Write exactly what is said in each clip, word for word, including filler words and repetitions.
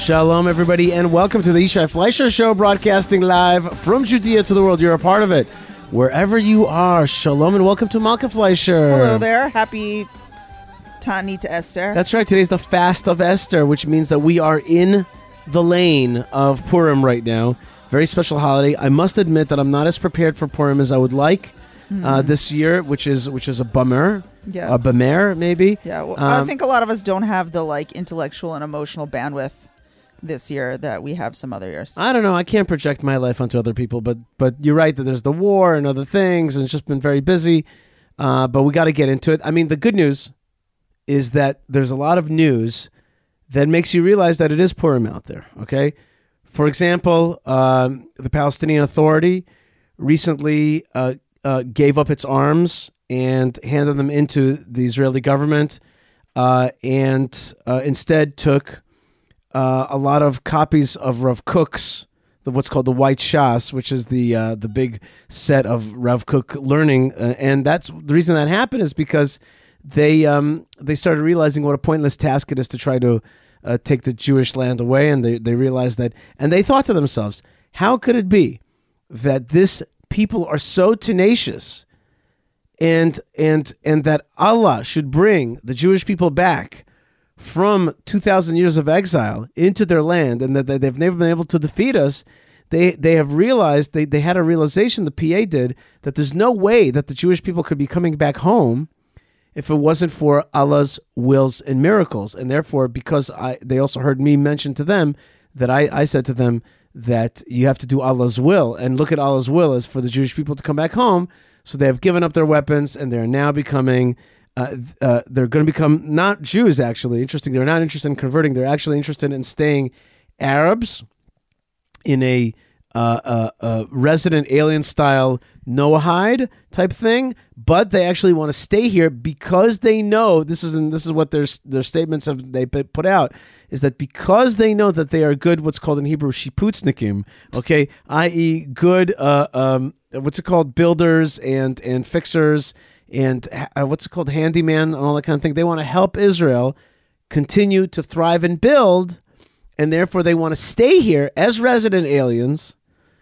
Shalom, everybody, and welcome to the Yishai Fleisher Show, broadcasting live from Judea to the world. You're a part of it, wherever you are. Shalom, and welcome to Malka Fleisher. Hello there. Happy Tani to Esther. That's right. Today's the Fast of Esther, which means that we are in the lane of Purim right now. Very special holiday. I must admit that I'm not as prepared for Purim as I would like mm. uh, this year, which is which is a bummer. Yeah. A bummer, maybe. Yeah. Well, um, I think a lot of us don't have the like intellectual and emotional bandwidth this year that we have some other years. I don't know. I can't project my life onto other people, but but you're right that there's the war and other things, and it's just been very busy. Uh, but we got to get into it. I mean, the good news is that there's a lot of news that makes you realize that it is Purim out there, okay? For example, um, the Palestinian Authority recently uh, uh, gave up its arms and handed them into the Israeli government uh, and uh, instead took uh, a lot of copies of Rav Kook's, the, what's called the White Shas, which is the uh, the big set of Rav Kook learning. Uh, and that's the reason that happened is because They um they started realizing what a pointless task it is to try to uh, take the Jewish land away, and they, they realized that, and they thought to themselves, how could it be that this people are so tenacious, and and and that Allah should bring the Jewish people back from two thousand years of exile into their land, and that they've never been able to defeat us? They they have realized, they, they had a realization, the P A did, that there's no way that the Jewish people could be coming back home if it wasn't for Allah's wills and miracles. And therefore, because I, they also heard me mention to them that I, I said to them that you have to do Allah's will, and look at Allah's will as for the Jewish people to come back home. So they have given up their weapons, and they're now becoming, uh, uh, they're going to become not Jews, actually. Interesting. They're not interested in converting. They're actually interested in staying Arabs in a Uh, uh, uh, resident alien style Noahide type thing, but they actually want to stay here because they know this is and this is what their their statements have they put out is that because they know that they are good, what's called in Hebrew shiputznikim, okay, that is good uh, um, what's it called builders and and fixers and uh, what's it called handyman and all that kind of thing. They want to help Israel continue to thrive and build, and therefore they want to stay here as resident aliens.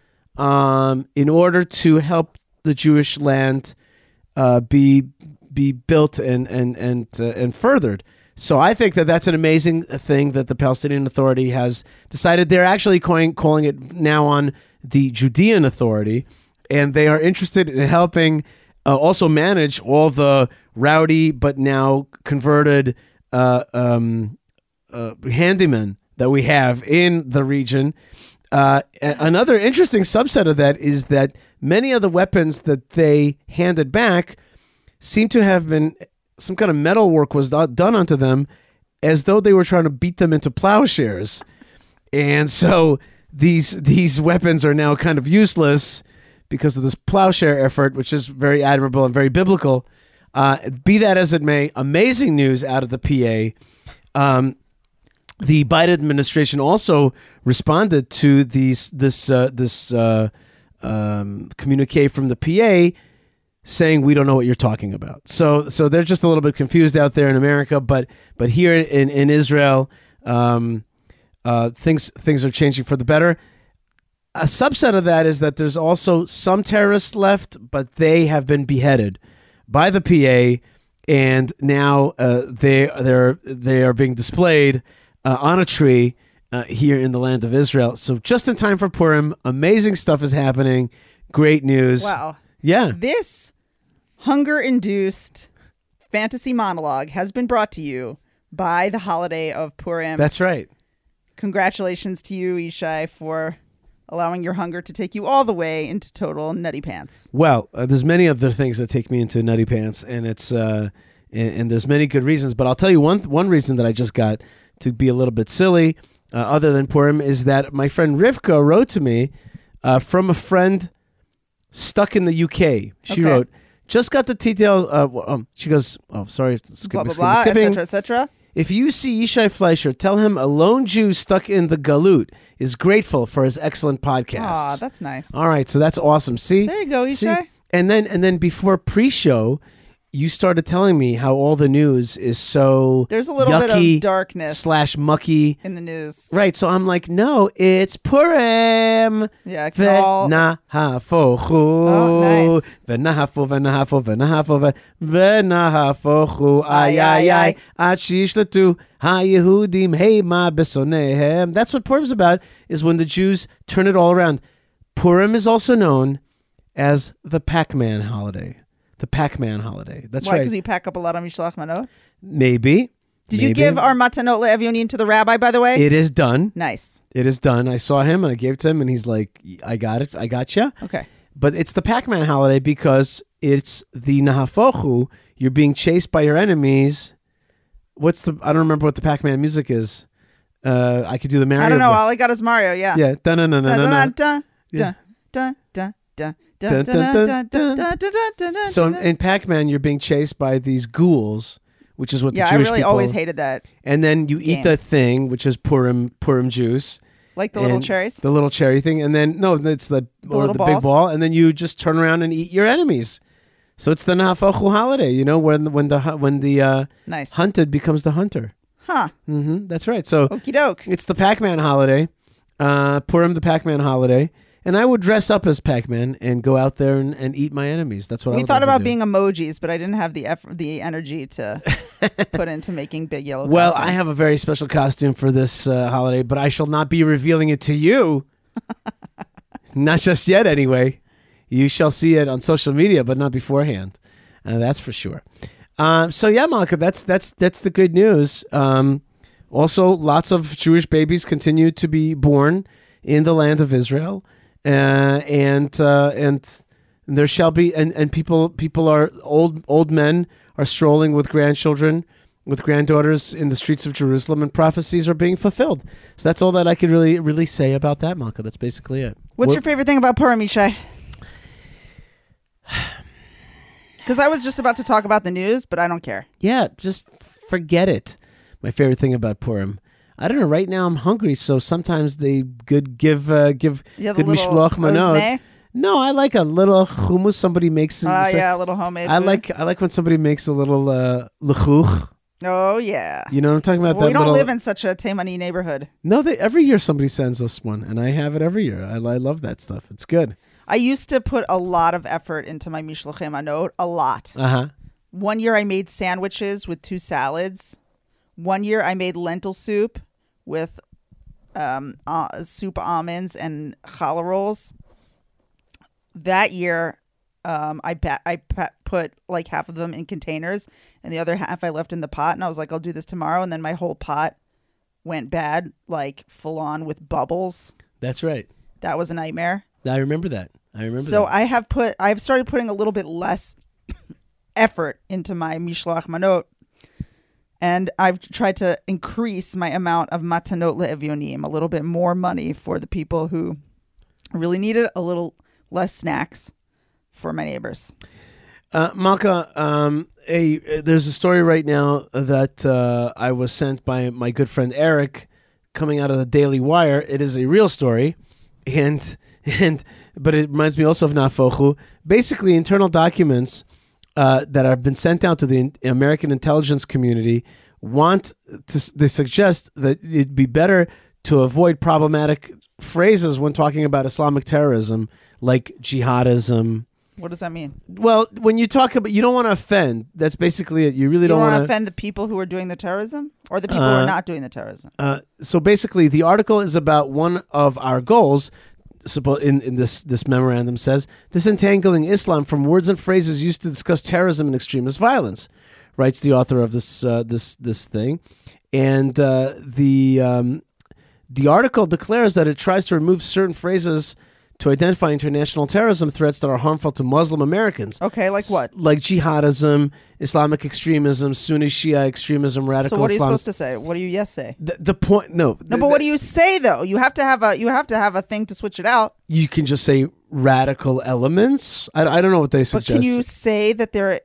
Um, in order to help the Jewish land uh, be be built and and and uh, and furthered. So I think that that's an amazing thing that the Palestinian Authority has decided. They're actually calling calling it now on the Judean Authority, and they are interested in helping uh, also manage all the rowdy but now converted uh, um, uh, handymen that we have in the region. Uh, another interesting subset of that is that many of the weapons that they handed back seem to have been some kind of metal work was done onto them as though they were trying to beat them into plowshares. And so these these weapons are now kind of useless because of this plowshare effort, which is very admirable and very biblical. Uh, be that as it may, amazing news out of the P A. Um, The Biden administration also responded to these this uh, this uh, um, communique from the P A, saying we don't know what you're talking about. So so they're just a little bit confused out there in America, but but here in in Israel, um, uh, things things are changing for the better. A subset of that is that there's also some terrorists left, but they have been beheaded by the P A, and now uh, they they're they are being displayed Uh, on a tree uh, here in the land of Israel. So just in time for Purim, amazing stuff is happening. Great news. Wow. Yeah. This hunger-induced fantasy monologue has been brought to you by the holiday of Purim. That's right. Congratulations to you, Yishai, for allowing your hunger to take you all the way into total nutty pants. Well, uh, there's many other things that take me into nutty pants, and it's uh, and, and there's many good reasons. But I'll tell you one one reason that I just got to be a little bit silly, uh, other than Purim, is that my friend Rivka wrote to me uh, from a friend stuck in the U K. She okay. wrote, just got the details. Uh, um, she goes, oh, sorry. Blah, blah, blah, et cetera, et cetera. If you see Yishai Fleisher, tell him a lone Jew stuck in the Galut is grateful for his excellent podcast. Aw, that's nice. All right, so that's awesome. See? There you go, Yishai. See? And then, and then before pre-show, you started telling me how all the news is so There's a little yucky bit of darkness slash mucky. in the news. Right, so I'm like, no, it's Purim. Yeah, it can all... V'nahafochu. Oh, nice. V'nahafu, v'nahafu, v'nahafu, v'nahafochu. Ay, ay, ay. Ad shishletu ha-Yehudim heima besonehem. That's what Purim's about, is when the Jews turn it all around. Purim is also known as the Pac-Man holiday. The Pac-Man holiday. That's Why, right. because you pack up a lot of Mishlach Manot? Maybe. Did Maybe. you give our Matanot Le'Evyonim to the rabbi, by the way? It is done. Nice. It is done. I saw him and I gave it to him and he's like, I got it. I got you. Okay. But it's the Pac-Man holiday because it's the Nahafochu. You're being chased by your enemies. What's the, I don't remember what the Pac-Man music is. Uh, I could do the Mario. I don't know. but- All I got is Mario, yeah. Yeah. Dun, dun, dun, dun, dun, dun. Dun, Yeah. dun, dun, dun, Dun, dun, dun, dun, dun. dun, dun, dun, So in, dun. in Pac-Man, you're being chased by these ghouls, which is what Yeah, the I Jewish really people... always hated that. And then you eat game. the thing, which is Purim Purim juice. Like the little and cherries. The little cherry thing. And then, no, it's the, or little the big balls? ball. And then you just turn around and eat your enemies. So it's the Nahafochu holiday, you know, when, when the, hu- when the uh, Nice. hunted becomes the hunter. Huh. hmm That's right. So Okie doke. it's the Pac-Man holiday, uh, Purim the Pac-Man holiday. And I would dress up as Pac-Man and go out there and, and eat my enemies. That's what I We would thought like to about do. being emojis, but I didn't have the eff- the energy to put into making big yellow Well, costumes. I have a very special costume for this uh, holiday, but I shall not be revealing it to you. Not just yet, anyway. You shall see it on social media, but not beforehand. Uh, that's for sure. Um, so yeah, Malka, that's that's that's the good news. Um, also, lots of Jewish babies continue to be born in the land of Israel, uh, and uh, and there shall be and, and people people are old old men are strolling with grandchildren, with granddaughters in the streets of Jerusalem, and prophecies are being fulfilled. So that's all that I could really really say about that, Malka. That's basically it. What's What- your favorite thing about Purim, Yishai? Because I was just about to talk about the news, but I don't care. Yeah, just forget it. My favorite thing about Purim. I don't know. Right now, I'm hungry, so sometimes they good give uh, give You have good a little mishloach manot. ozne? No, I like a little hummus somebody makes. Oh, So- yeah, a little homemade I food. like I like when somebody makes a little uh, lechuch. Oh, yeah. You know what I'm talking about? Well, that we don't little, live in such a Taimani neighborhood. No, they, every year somebody sends us one, and I have it every year. I, I love that stuff. It's good. I used to put a lot of effort into my mishlochim manot, a lot. Uh huh. One year I made sandwiches with two salads. One year I made lentil soup with um, uh, soup almonds and challah rolls. That year, um, I pa- I pa- put like half of them in containers, and the other half I left in the pot. And I was like, I'll do this tomorrow. And then my whole pot went bad, like full on with bubbles. That's right. That was a nightmare. I remember that. I remember. So that. I have put, I've started putting a little bit less effort into my mishloach manot, and I've tried to increase my amount of matanot le'evyonim, a little bit more money for the people who really need it, a little less snacks for my neighbors. Uh, Malka, um, a, there's a story right now that uh, I was sent by my good friend Eric, coming out of the Daily Wire. It is a real story, and and but it reminds me also of Nafochu. Basically, internal documents uh, that have been sent out to the in- American intelligence community want to. They suggest that it'd be better to avoid problematic phrases when talking about Islamic terrorism, like jihadism. What does that mean? Well, when you talk about, you don't want to offend. That's basically it. You really You don't don't want want to offend the people who are doing the terrorism, or the people who Uh, are not doing the terrorism? Uh, so basically, the article is about one of our goals. suppo- In, in this this memorandum says disentangling Islam from words and phrases used to discuss terrorism and extremist violence. Writes the author of this uh, this this thing, and uh, the um, the article declares that it tries to remove certain phrases to identify international terrorism threats that are harmful to Muslim Americans. Okay, like what? S- Like jihadism, Islamic extremism, Sunni Shia extremism, radical So what are you Islam. supposed to say? What do you yes say? The, the point, no, No, but what do you say though? You have to have a you have to have a thing to switch it out. you can just say radical elements. I, I don't know what they But suggest. can you say that they're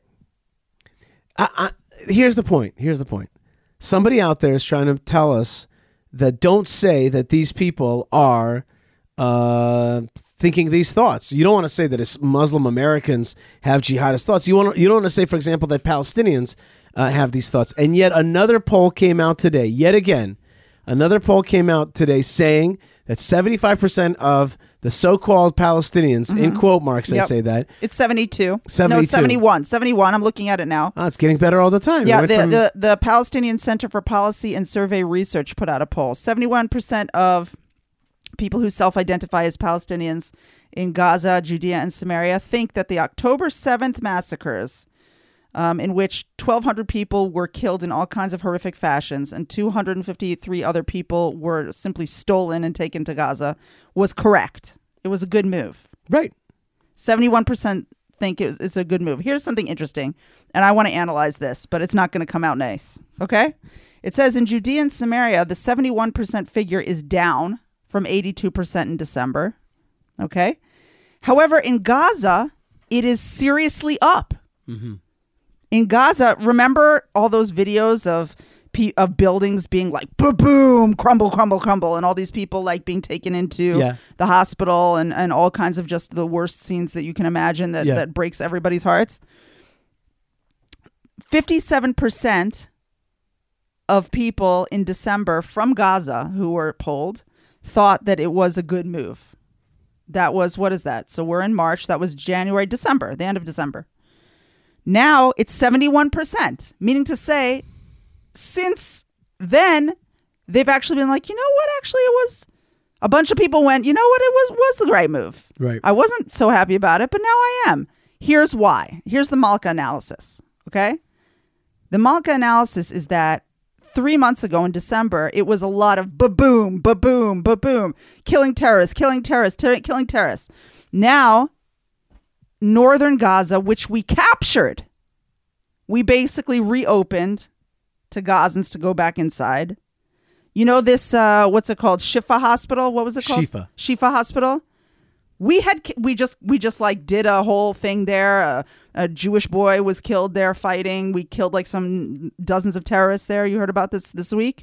I, I, here's the point. Here's the point. Somebody out there is trying to tell us that don't say that these people are uh, thinking these thoughts. You don't want to say that it's Muslim Americans have jihadist thoughts. You want to, you don't want to say, for example, that Palestinians uh, have these thoughts. And yet another poll came out today. Yet again, another poll came out today saying that seventy-five percent of the so-called Palestinians, mm-hmm. in quote marks, yep. I say that. It's seventy-two. seventy-two. No, seventy-one. seventy-one. I'm looking at it now. Oh, it's getting better all the time. Yeah, It the, went from- the, the Palestinian Center for Policy and Survey Research put out a poll. seventy-one percent of people who self-identify as Palestinians in Gaza, Judea, and Samaria think that the October seventh massacres, um, in which twelve hundred people were killed in all kinds of horrific fashions and two hundred fifty-three other people were simply stolen and taken to Gaza, was correct. It was a good move. Right. seventy-one percent think it was, it's a good move. Here's something interesting, and I want to analyze this, but it's not going to come out nice. Okay? It says in Judea and Samaria, the seventy-one percent figure is down from eighty-two percent in December. Okay? However, in Gaza, it is seriously up. Mm-hmm. In Gaza, remember all those videos of pe- of buildings being like boom, crumble, crumble, crumble, and all these people like being taken into Yeah. the hospital and, and all kinds of just the worst scenes that you can imagine that, Yeah. that breaks everybody's hearts. fifty-seven percent of people in December from Gaza who were polled thought that it was a good move. That was, what is that? So we're in March. That was January, December, the end of December. Now it's seventy-one percent, meaning to say, since then, they've actually been like, you know what? Actually, it was a bunch of people went, you know what? It was was the right move. Right. I wasn't so happy about it, but now I am. Here's why. Here's the Malka analysis. Okay. The Malka analysis is that three months ago in December, it was a lot of ba-boom, ba-boom, ba-boom, killing terrorists, killing terrorists, ter- killing terrorists. Now, northern Gaza, which we captured, we basically reopened to Gazans to go back inside. You know this, uh, what's it called? Shifa Hospital? What was it called? Shifa. Shifa Hospital. We had, we just, we just like did a whole thing there. A, a Jewish boy was killed there fighting. We killed like some dozens of terrorists there. You heard about this this week?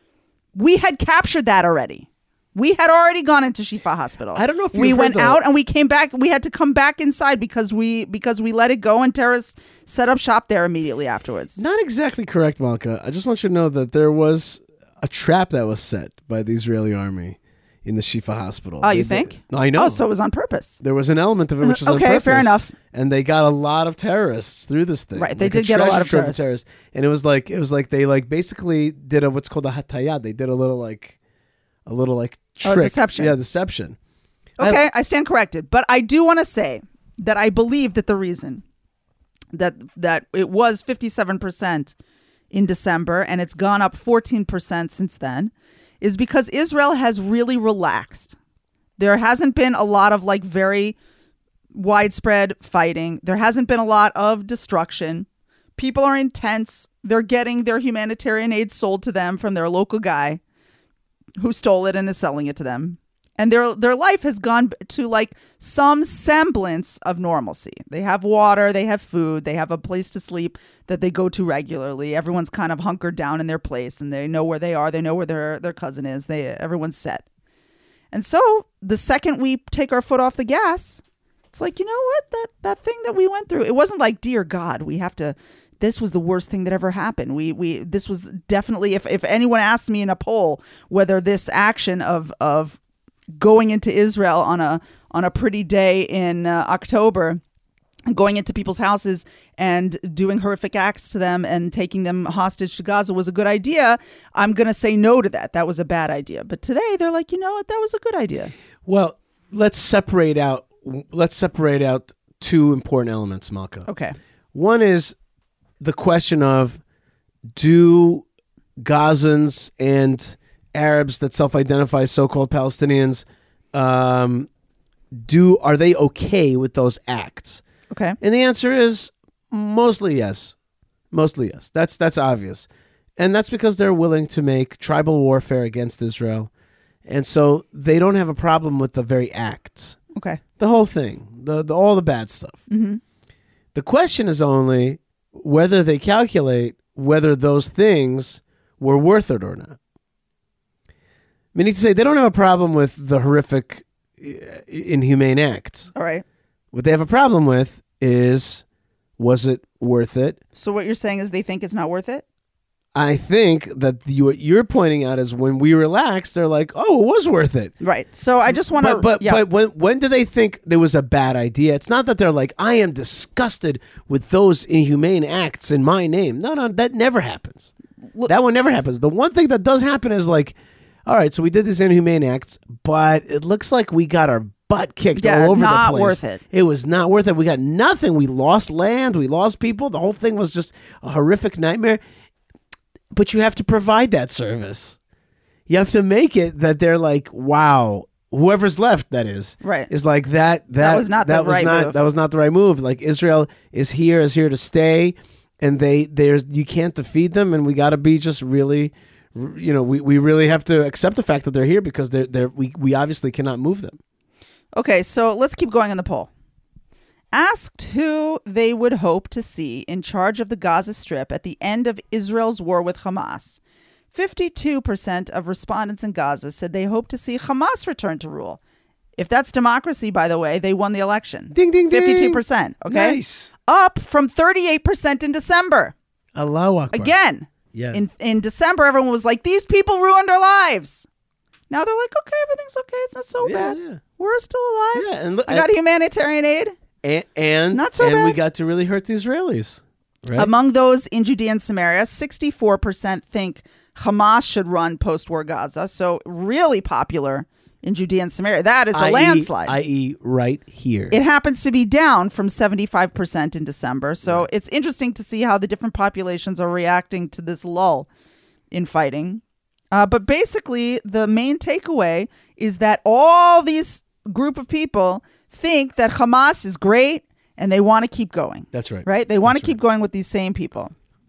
We had captured that already. We had already gone into Shifa Hospital. I don't know if we you've went heard the- out and we came back. We had to come back inside because we because we let it go and terrorists set up shop there immediately afterwards. Not exactly correct, Malka. I just want you to know that there was a trap that was set by the Israeli army in the Shifa hospital. Oh, you They- think? they- I know. Oh, so it was on purpose. There was an element of it which is on Okay, purpose. fair enough. And they got a lot of terrorists through this thing. Right, they Like did get a lot treasure of trove terrorists. And it was like it was like they like basically did a what's called a hataya. They did a little like a little like Oh, trick. deception. Yeah, deception. Okay, I stand corrected, but I do want to say that I believe that the reason that that it was fifty-seven percent in December and it's gone up fourteen percent since then is because Israel has really relaxed. There hasn't been a lot of like very widespread fighting. There hasn't been a lot of destruction. People are intense. They're getting their humanitarian aid sold to them from their local guy who stole it and is selling it to them. And their their life has gone to like some semblance of normalcy. They have water, they have food, they have a place to sleep that they go to regularly. Everyone's kind of hunkered down in their place and they know where they are. They know where their, their cousin is. They everyone's set. And so the second we take our foot off the gas, it's like, you know what? That that thing that we went through, it wasn't like, dear God, we have to, this was the worst thing that ever happened. We we this was definitely, if, if anyone asked me in a poll whether this action of of going into Israel on a on a pretty day in uh, October, going into people's houses and doing horrific acts to them and taking them hostage to Gaza was a good idea, I'm going to say no to that. That was a bad idea. But today they're like, you know what? That was a good idea. Well, let's separate out let's separate out two important elements, Malka. Okay. One is the question of, do Gazans and Arabs that self-identify as so-called Palestinians, um, do are they okay with those acts? Okay. And the answer is mostly yes. Mostly yes. That's that's obvious. And that's because they're willing to make tribal warfare against Israel. And so they don't have a problem with the very acts. Okay. The whole thing. The, the all the bad stuff. Mm-hmm. The question is only whether they calculate whether those things were worth it or not. Meaning to say, they don't have a problem with the horrific inhumane acts. All right. What they have a problem with is, was it worth it? So what you're saying is they think it's not worth it? I think that you, what you're pointing out is when we relaxed, they're like, oh, it was worth it. Right. So I just want to... But but, yeah. but when when do they think there was a bad idea? It's not that they're like, I am disgusted with those inhumane acts in my name. No, no, that never happens. Well, that one never happens. The one thing that does happen is like, all right, so we did these inhumane acts, but it looks like we got our butt kicked Yeah, all over not the place. worth it. It was not worth it. We got nothing. We lost land. We lost people. The whole thing was just a horrific nightmare. But you have to provide that service. You have to make it that they're like, wow, whoever's left, that is, Right. is like that. That, That was not the that was right not, move. That was not the right move. Like Israel is here, is here to stay, and they there's you can't defeat them, and we got to be just really, you know, we, we really have to accept the fact that they're here because they're they're we we obviously cannot move them. Okay, so let's keep going on the poll. Asked who they would hope to see in charge of the Gaza Strip at the end of Israel's war with Hamas, fifty-two percent of respondents in Gaza said they hope to see Hamas return to rule. If that's democracy, by the way, they won the election. Ding, ding, ding. fifty-two percent, okay? Nice. Up from thirty-eight percent in December. Allahu Akbar. Again, Yeah. in, in December, everyone was like, these people ruined our lives. Now they're like, okay, everything's okay. It's not so Yeah, bad. yeah. We're still alive. Yeah, and look, I got humanitarian aid. and and, Not so and we bad. got to really hurt the Israelis. Right? Among those in Judea and Samaria, sixty-four percent think Hamas should run post-war Gaza. So really popular in Judea and Samaria. That is a I E landslide. that is right here. It happens to be down from seventy-five percent in December. So it's interesting to see how the different populations are reacting to this lull in fighting. Uh, but basically, the main takeaway is that all these group of people think that Hamas is great and they want to keep going. That's right. Right? They want to That's keep going with these same people.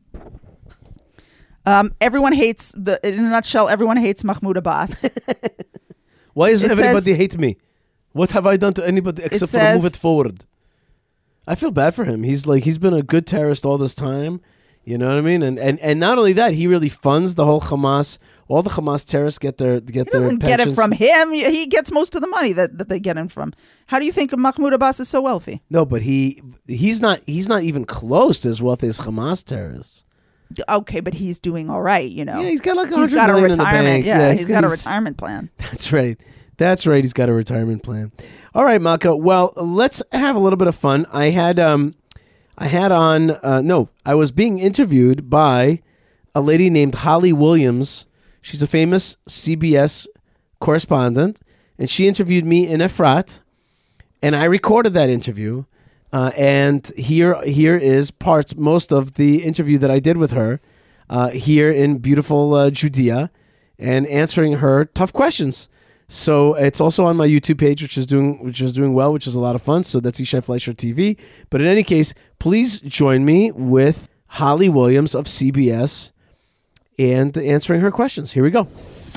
Um, everyone hates, the. in a nutshell, everyone hates Mahmoud Abbas. Why does It everybody says- hate me? What have I done to anybody except for says- move it forward? I feel bad for him. He's like he's been a good terrorist all this time. You know what I mean? And and and not only that, he really funds the whole Hamas. All the Hamas terrorists get their get He their doesn't pensions. get it from him. He gets most of the money that, that they get him from. How do you think Mahmoud Abbas is so wealthy? No, but he he's not he's not even close to as wealthy as Hamas terrorists. Okay, but he's doing all right, you know. Yeah, he's got like a He's hundred got a million in the retirement. bank. Yeah, he's he's got a he's- retirement plan. That's right. That's right. He's got a retirement plan. All right, Malka. Well, let's have a little bit of fun. I had um, I had on uh, no, I was being interviewed by a lady named Holly Williams. She's a famous C B S correspondent, and she interviewed me in Efrat, and I recorded that interview. Uh, and here, here is parts, most of the interview that I did with her uh, here in beautiful uh, Judea, and answering her tough questions. So it's also on my YouTube page, which is doing which is doing well, which is a lot of fun. So that's Yishai Fleischer T V. But in any case, please join me with Holly Williams of C B S and answering her questions. Here we go.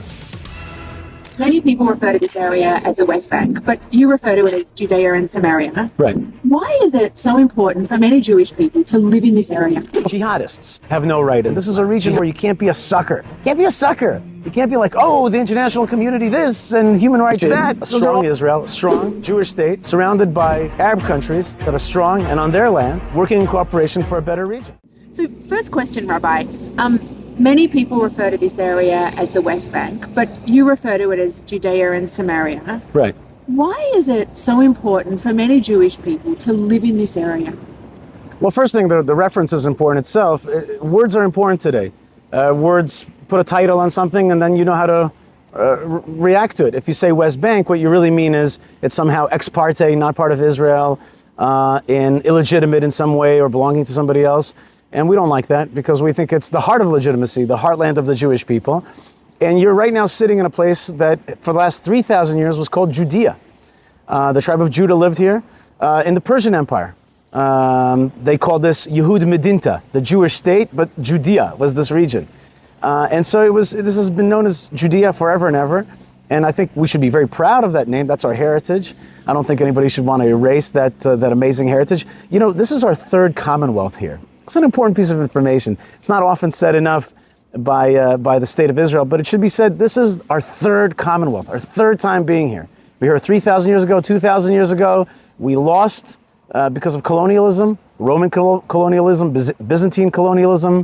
Many people refer to this area as the West Bank, but you refer to it as Judea and Samaria. Right. Why is it so important for many Jewish people to live in this area? Jihadists have no right in. This is a region where you can't be a sucker. You can't be a sucker. You can't be like, oh, the international community this and human rights that. A Those are strong all- Israel, a strong Jewish state, surrounded by Arab countries that are strong and on their land, working in cooperation for a better region. So, first question, Rabbi. Um, many people refer to this area as the West Bank, but you refer to it as Judea and Samaria. Right. Why is it so important for many Jewish people to live in this area? Well, first thing, the, the reference is important itself. Uh, Words are important today. Uh, words put a title on something, and then you know how to uh, re- react to it. If you say West Bank, what you really mean is it's somehow ex parte, not part of Israel, uh, and illegitimate in some way or belonging to somebody else. And we don't like that because we think it's the heart of legitimacy, the heartland of the Jewish people. And you're right now sitting in a place that for the last three thousand years was called Judea. Uh, the tribe of Judah lived here uh, in the Persian Empire. Um, they called this Yehud Medinta, the Jewish state, but Judea was this region. Uh, and so it was. This has been known as Judea forever and ever. And I think we should be very proud of that name. That's our heritage. I don't think anybody should want to erase that uh, that amazing heritage. You know, this is our third Commonwealth here. It's an important piece of information. It's not often said enough by uh, by the state of Israel, but it should be said this is our third Commonwealth, our third time being here. We were here three thousand years ago, two thousand years ago. We lost uh, because of colonialism, Roman col- colonialism, Byz- Byzantine colonialism,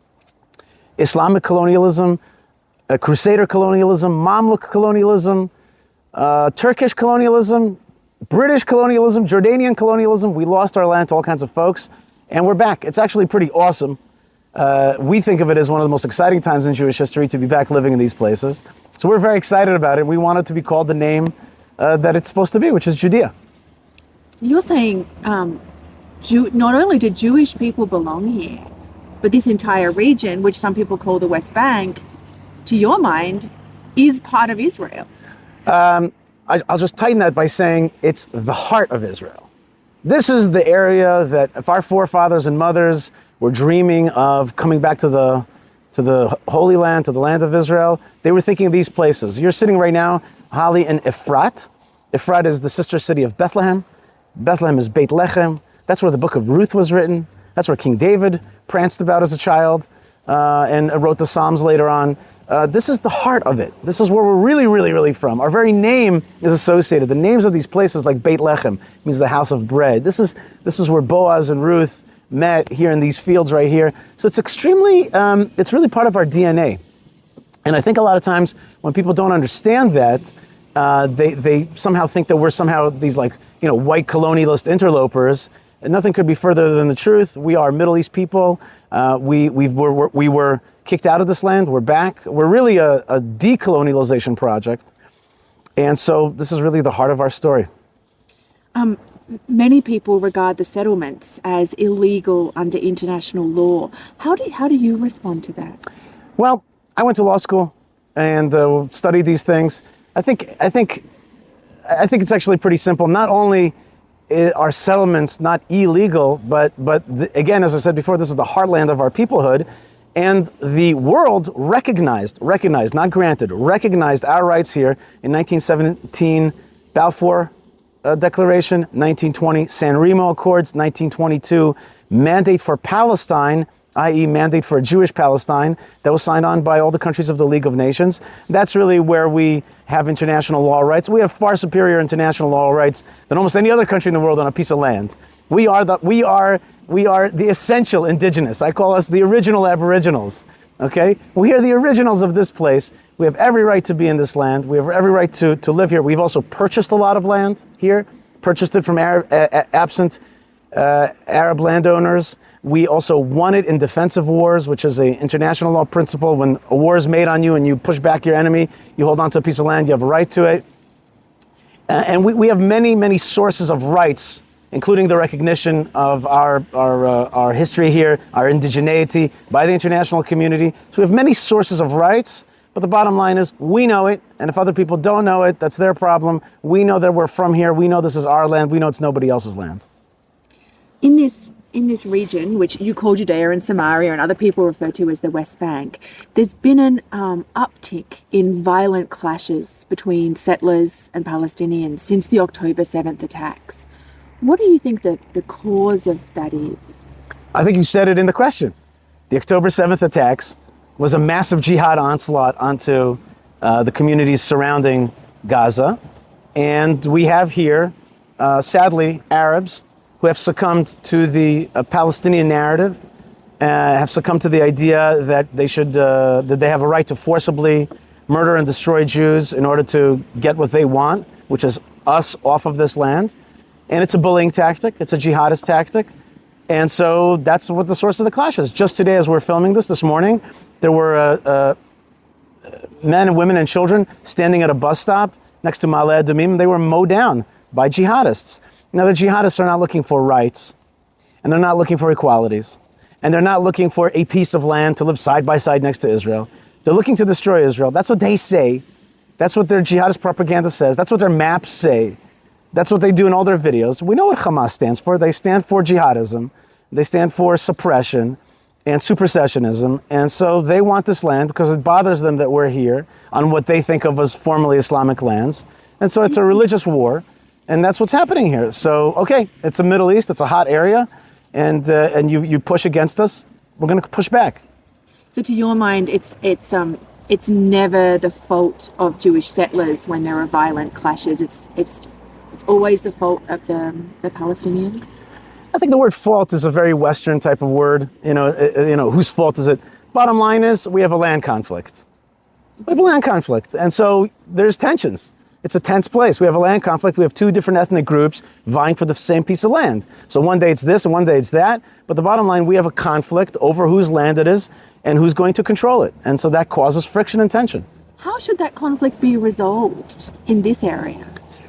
Islamic colonialism, uh, Crusader colonialism, Mamluk colonialism, uh, Turkish colonialism, British colonialism, Jordanian colonialism. We lost our land to all kinds of folks, and we're back. It's actually pretty awesome. Uh, we think of it as one of the most exciting times in Jewish history to be back living in these places. So we're very excited about it. We want it to be called the name uh, that it's supposed to be, which is Judea. You're saying um, Jew- not only do Jewish people belong here, but this entire region, which some people call the West Bank, to your mind, is part of Israel. Um, I, I'll just tighten that by saying it's the heart of Israel. This is the area that if our forefathers and mothers were dreaming of coming back to the to the Holy Land, to the land of Israel, they were thinking of these places. You're sitting right now, Holly, in Efrat. Efrat is the sister city of Bethlehem. Bethlehem is Beit Lechem. That's where the book of Ruth was written. That's where King David pranced about as a child uh, and wrote the Psalms later on. Uh, this is the heart of it. This is where we're really, really, really from. Our very name is associated. The names of these places, like Beit Lechem, means the house of bread. This is this is where Boaz and Ruth met, here in these fields right here. So it's extremely, um, it's really part of our D N A. And I think a lot of times when people don't understand that, uh, they they somehow think that we're somehow these like, you know, white colonialist interlopers. And nothing could be further than the truth. We are Middle East people. Uh, we we've, we're, we were kicked out of this land. We're back. We're really a, a decolonialization project. And so this is really the heart of our story. Um, many people regard the settlements as illegal under international law. How do, how do you respond to that? Well, I went to law school and uh, studied these things. I think I think I think it's actually pretty simple. Not only are settlements not illegal, but but the, again, as I said before, this is the heartland of our peoplehood, and the world recognized, recognized, not granted, recognized our rights here in nineteen seventeen Balfour uh, Declaration, nineteen twenty San Remo Accords, nineteen twenty-two Mandate for Palestine, that is Mandate for a Jewish Palestine, that was signed on by all the countries of the League of Nations. That's really where we have international law rights. We have far superior international law rights than almost any other country in the world on a piece of land. We are the we are we are the essential indigenous. I call us the original aboriginals. Okay? We are the originals of this place. We have every right to be in this land. We have every right to, to live here. We've also purchased a lot of land here, purchased it from Arab, uh, absent uh, Arab landowners. We also won it in defensive wars, which is an international law principle. When a war is made on you and you push back your enemy, you hold on to a piece of land, you have a right to it. Uh, and we, we have many, many sources of rights, including the recognition of our, our, uh, our history here, our indigeneity by the international community. So we have many sources of rights, but the bottom line is we know it, and if other people don't know it, that's their problem. We know that we're from here. We know this is our land. We know it's nobody else's land. In this In this region, which you call Judea and Samaria and other people refer to as the West Bank, there's been an um, uptick in violent clashes between settlers and Palestinians since the October seventh attacks. What do you think the, the cause of that is? I think you said it in the question. The October seventh attacks was a massive jihad onslaught onto uh, the communities surrounding Gaza. And we have here, uh, sadly, Arabs who have succumbed to the uh, Palestinian narrative, uh, have succumbed to the idea that they should, uh, that they have a right to forcibly murder and destroy Jews in order to get what they want, which is us off of this land. And it's a bullying tactic. It's a jihadist tactic. And so that's what the source of the clash is. Just today, as we're filming this this morning, there were uh, uh, men and women and children standing at a bus stop next to Ma'ale Adumim. They were mowed down by jihadists. Now, the jihadists are not looking for rights, and they're not looking for equalities, and they're not looking for a piece of land to live side by side next to Israel. They're looking to destroy Israel. That's what they say. That's what their jihadist propaganda says. That's what their maps say. That's what they do in all their videos. We know what Hamas stands for. They stand for jihadism. They stand for suppression and supersessionism. And so they want this land because it bothers them that we're here on what they think of as formerly Islamic lands. And so it's a religious war. And that's what's happening here. So, okay, it's a Middle East, it's a hot area, and uh, and you, you push against us, we're going to push back. So to your mind, it's it's um it's never the fault of Jewish settlers when there are violent clashes. It's it's it's always the fault of the the Palestinians. I think the word fault is a very Western type of word. You know, uh, you know, whose fault is it? Bottom line is we have a land conflict. We have a land conflict, and so there's tensions. It's a tense place. We have a land conflict. We have two different ethnic groups vying for the same piece of land. So one day it's this and one day it's that. But the bottom line, we have a conflict over whose land it is and who's going to control it. And so that causes friction and tension. How should that conflict be resolved in this area?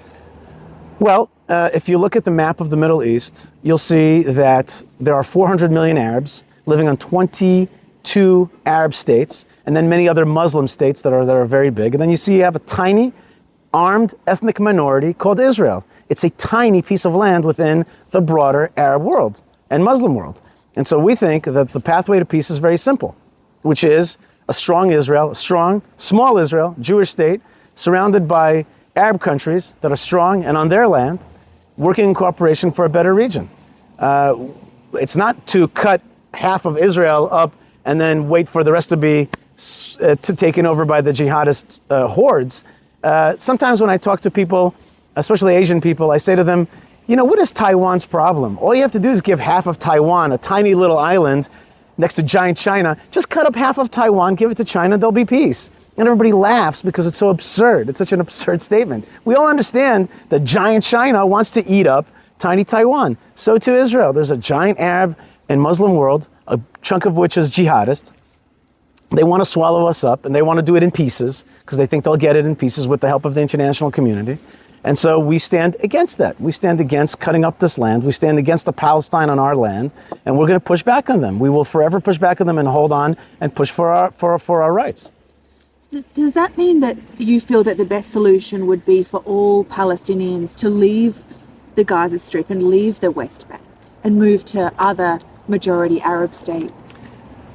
Well, uh, if you look at the map of the Middle East, you'll see that there are four hundred million Arabs living on twenty-two Arab states, and then many other Muslim states that are, that are very big. And then you see you have a tiny armed ethnic minority called Israel. It's a tiny piece of land within the broader Arab world and Muslim world. And so we think that the pathway to peace is very simple, which is a strong Israel, a strong, small Israel, Jewish state, surrounded by Arab countries that are strong and on their land, working in cooperation for a better region. Uh, it's not to cut half of Israel up and then wait for the rest to be uh, to taken over by the jihadist uh, hordes. Uh, sometimes when I talk to people, especially Asian people, I say to them, you know, what is Taiwan's problem? All you have to do is give half of Taiwan, a tiny little island next to giant China. Just cut up half of Taiwan, give it to China, there'll be peace. And everybody laughs because it's so absurd. It's such an absurd statement. We all understand that giant China wants to eat up tiny Taiwan. So too Israel. There's a giant Arab and Muslim world, a chunk of which is jihadist. They want to swallow us up, and they want to do it in pieces because they think they'll get it in pieces with the help of the international community. And so we stand against that. We stand against cutting up this land. We stand against the Palestine on our land, and we're going to push back on them. We will forever push back on them and hold on and push for our for, for our rights. Does that mean that you feel that the best solution would be for all Palestinians to leave the Gaza Strip and leave the West Bank and move to other majority Arab states?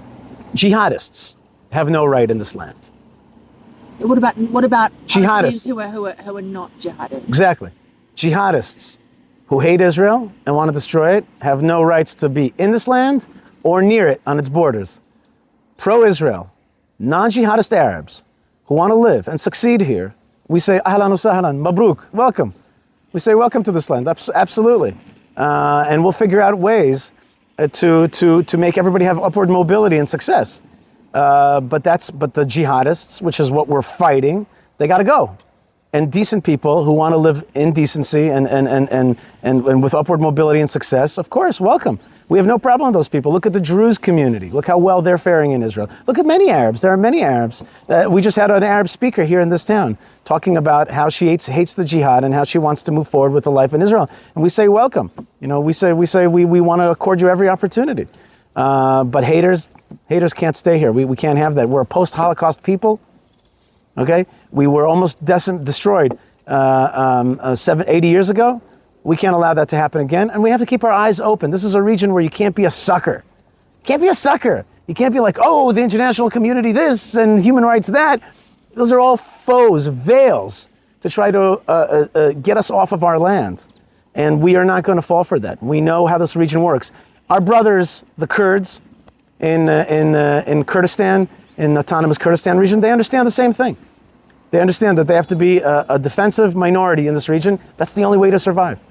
Jihadists have no right in this land. What about what about jihadists who are, who are who are not jihadists? Exactly. Jihadists who hate Israel and want to destroy it have no rights to be in this land or near it on its borders. Pro-Israel, non-jihadist Arabs who want to live and succeed here, we say ahlan wa sahlan, mabruk, welcome. We say welcome to this land, absolutely. Uh, and we'll figure out ways uh, to, to, to make everybody have upward mobility and success. Uh, but that's but the jihadists, which is what we're fighting, they got to go. And decent people who want to live in decency and and, and, and, and and with upward mobility and success, of course, welcome. We have no problem with those people. Look at the Druze community. Look how well they're faring in Israel. Look at many Arabs. There are many Arabs. Uh, we just had an Arab speaker here in this town talking about how she hates, hates the jihad and how she wants to move forward with a life in Israel. And we say welcome. You know, we say we say we, we want to accord you every opportunity. Uh, but haters, haters can't stay here. We we can't have that. We're a post-Holocaust people. Okay, we were almost decim- destroyed uh, um, uh, seven, eighty years ago. We can't allow that to happen again, and we have to keep our eyes open. This is a region where you can't be a sucker. Can't be a sucker. You can't be like, oh, the international community this and human rights that. Those are all foes, veils to try to uh, uh, uh, get us off of our land, and we are not going to fall for that. We know how this region works. Our brothers, the Kurds, in uh, in uh, in Kurdistan, in autonomous Kurdistan region, they understand the same thing. They understand that they have to be a, a defensive minority in this region. That's the only way to survive.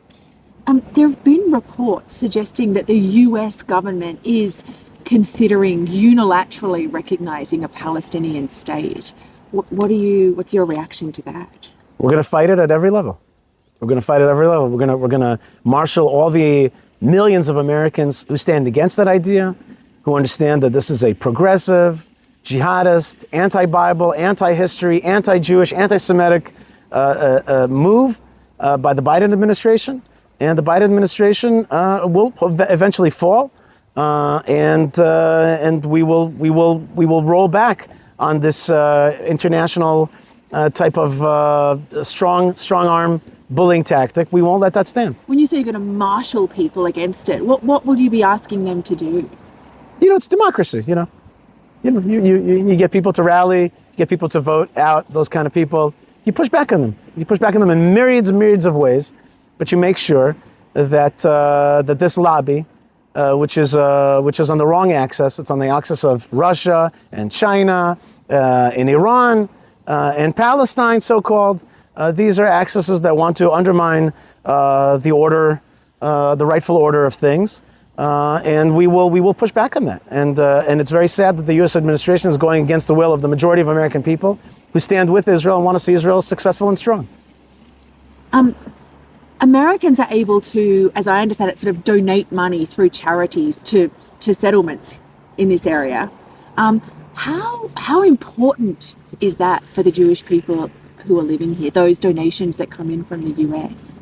Um, there have been reports suggesting that the U S government is considering unilaterally recognizing a Palestinian state. What, what do you? What's your reaction to that? We're going to fight it at every level. We're going to fight at every level. We're going to we're going to marshal all the millions of Americans who stand against that idea, who understand that this is a progressive, jihadist, anti-Bible, anti-history, anti-Jewish, anti-Semitic uh, uh, uh, move uh, by the Biden administration. And the Biden administration uh, will eventually fall, uh, and uh, and we will we will we will roll back on this uh, international uh, type of uh, strong strong arm bullying tactic. We won't let that stand. When you say you're going to marshal people against it, what what will you be asking them to do? You know, it's democracy. You know, you know, you you you get people to rally, you get people to vote out those kind of people. You push back on them. You push back on them in myriads and myriads of ways. But you make sure that uh, that this lobby, uh, which is uh, which is on the wrong axis, it's on the axis of Russia and China uh, in Iran, uh, and Palestine, so-called. Uh, these are accesses that want to undermine uh, the order, uh, the rightful order of things, uh, and we will we will push back on that. And uh, and it's very sad that the U S administration is going against the will of the majority of American people who stand with Israel and want to see Israel successful and strong. Um, Americans are able to, as I understand it, sort of donate money through charities to, to settlements in this area. Um, how how important is that for the Jewish people who are living here, those donations that come in from the U S?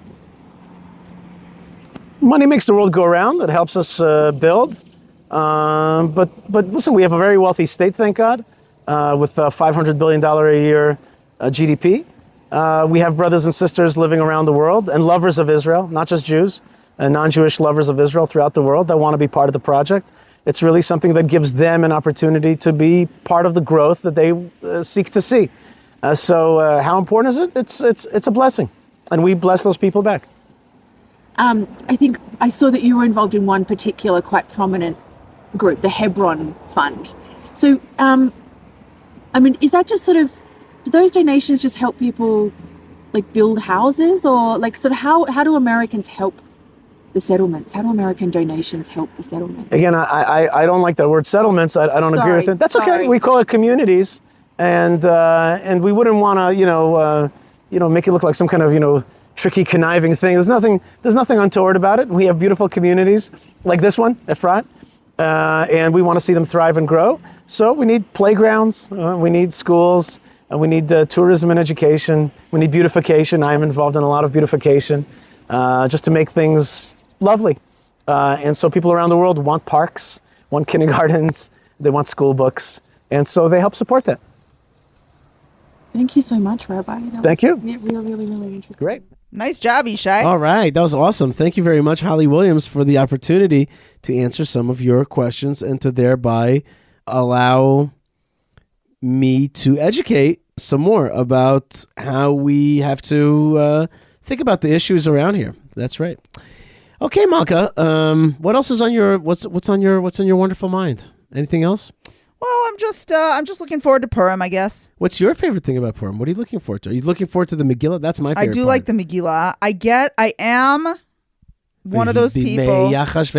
Money makes the world go around. It helps us uh, build. Um, but but listen, we have a very wealthy state, thank God, uh, with a five hundred billion dollars a year uh, G D P. Uh, we have brothers and sisters living around the world and lovers of Israel, not just Jews, and non-Jewish lovers of Israel throughout the world that want to be part of the project. It's really something that gives them an opportunity to be part of the growth that they uh, seek to see. Uh, so uh, how important is it? It's, it's, it's a blessing, and we bless those people back. Um, I think I saw that you were involved in one particular quite prominent group, the Hebron Fund. So, um, I mean, is that just sort of, do those donations just help people like build houses, or like sort of how, how do Americans help the settlements? How do American donations help the settlements? Again, I, I, I don't like that word settlements. I, I don't Sorry, agree with it. That's okay. sorry. We call it communities, and uh, and we wouldn't want to, you know, uh, you know, make it look like some kind of, you know, tricky, conniving thing. There's nothing, there's nothing untoward about it. We have beautiful communities like this one, Efrat, uh, and we want to see them thrive and grow. So we need playgrounds, uh, we need schools, and we need uh, tourism and education. We need beautification. I am involved in a lot of beautification, uh, just to make things lovely. Uh, and so people around the world want parks, want kindergartens, they want school books, and so they help support that. Thank you so much, Rabbi. That Thank was you. Really, really, really interesting. Great. Nice job, Ishai. All right, that was awesome. Thank you very much, Holly Williams, for the opportunity to answer some of your questions and to thereby allow me to educate some more about how we have to uh, think about the issues around here. That's right. Okay, Malka. Um, what else is on your what's what's on your what's on your wonderful mind? Anything else? Well, I'm just uh, I'm just looking forward to Purim, I guess. What's your favorite thing about Purim? What are you looking forward to? Are you looking forward to the Megillah? That's my favorite I do part. like the Megillah. I get I am one of those people.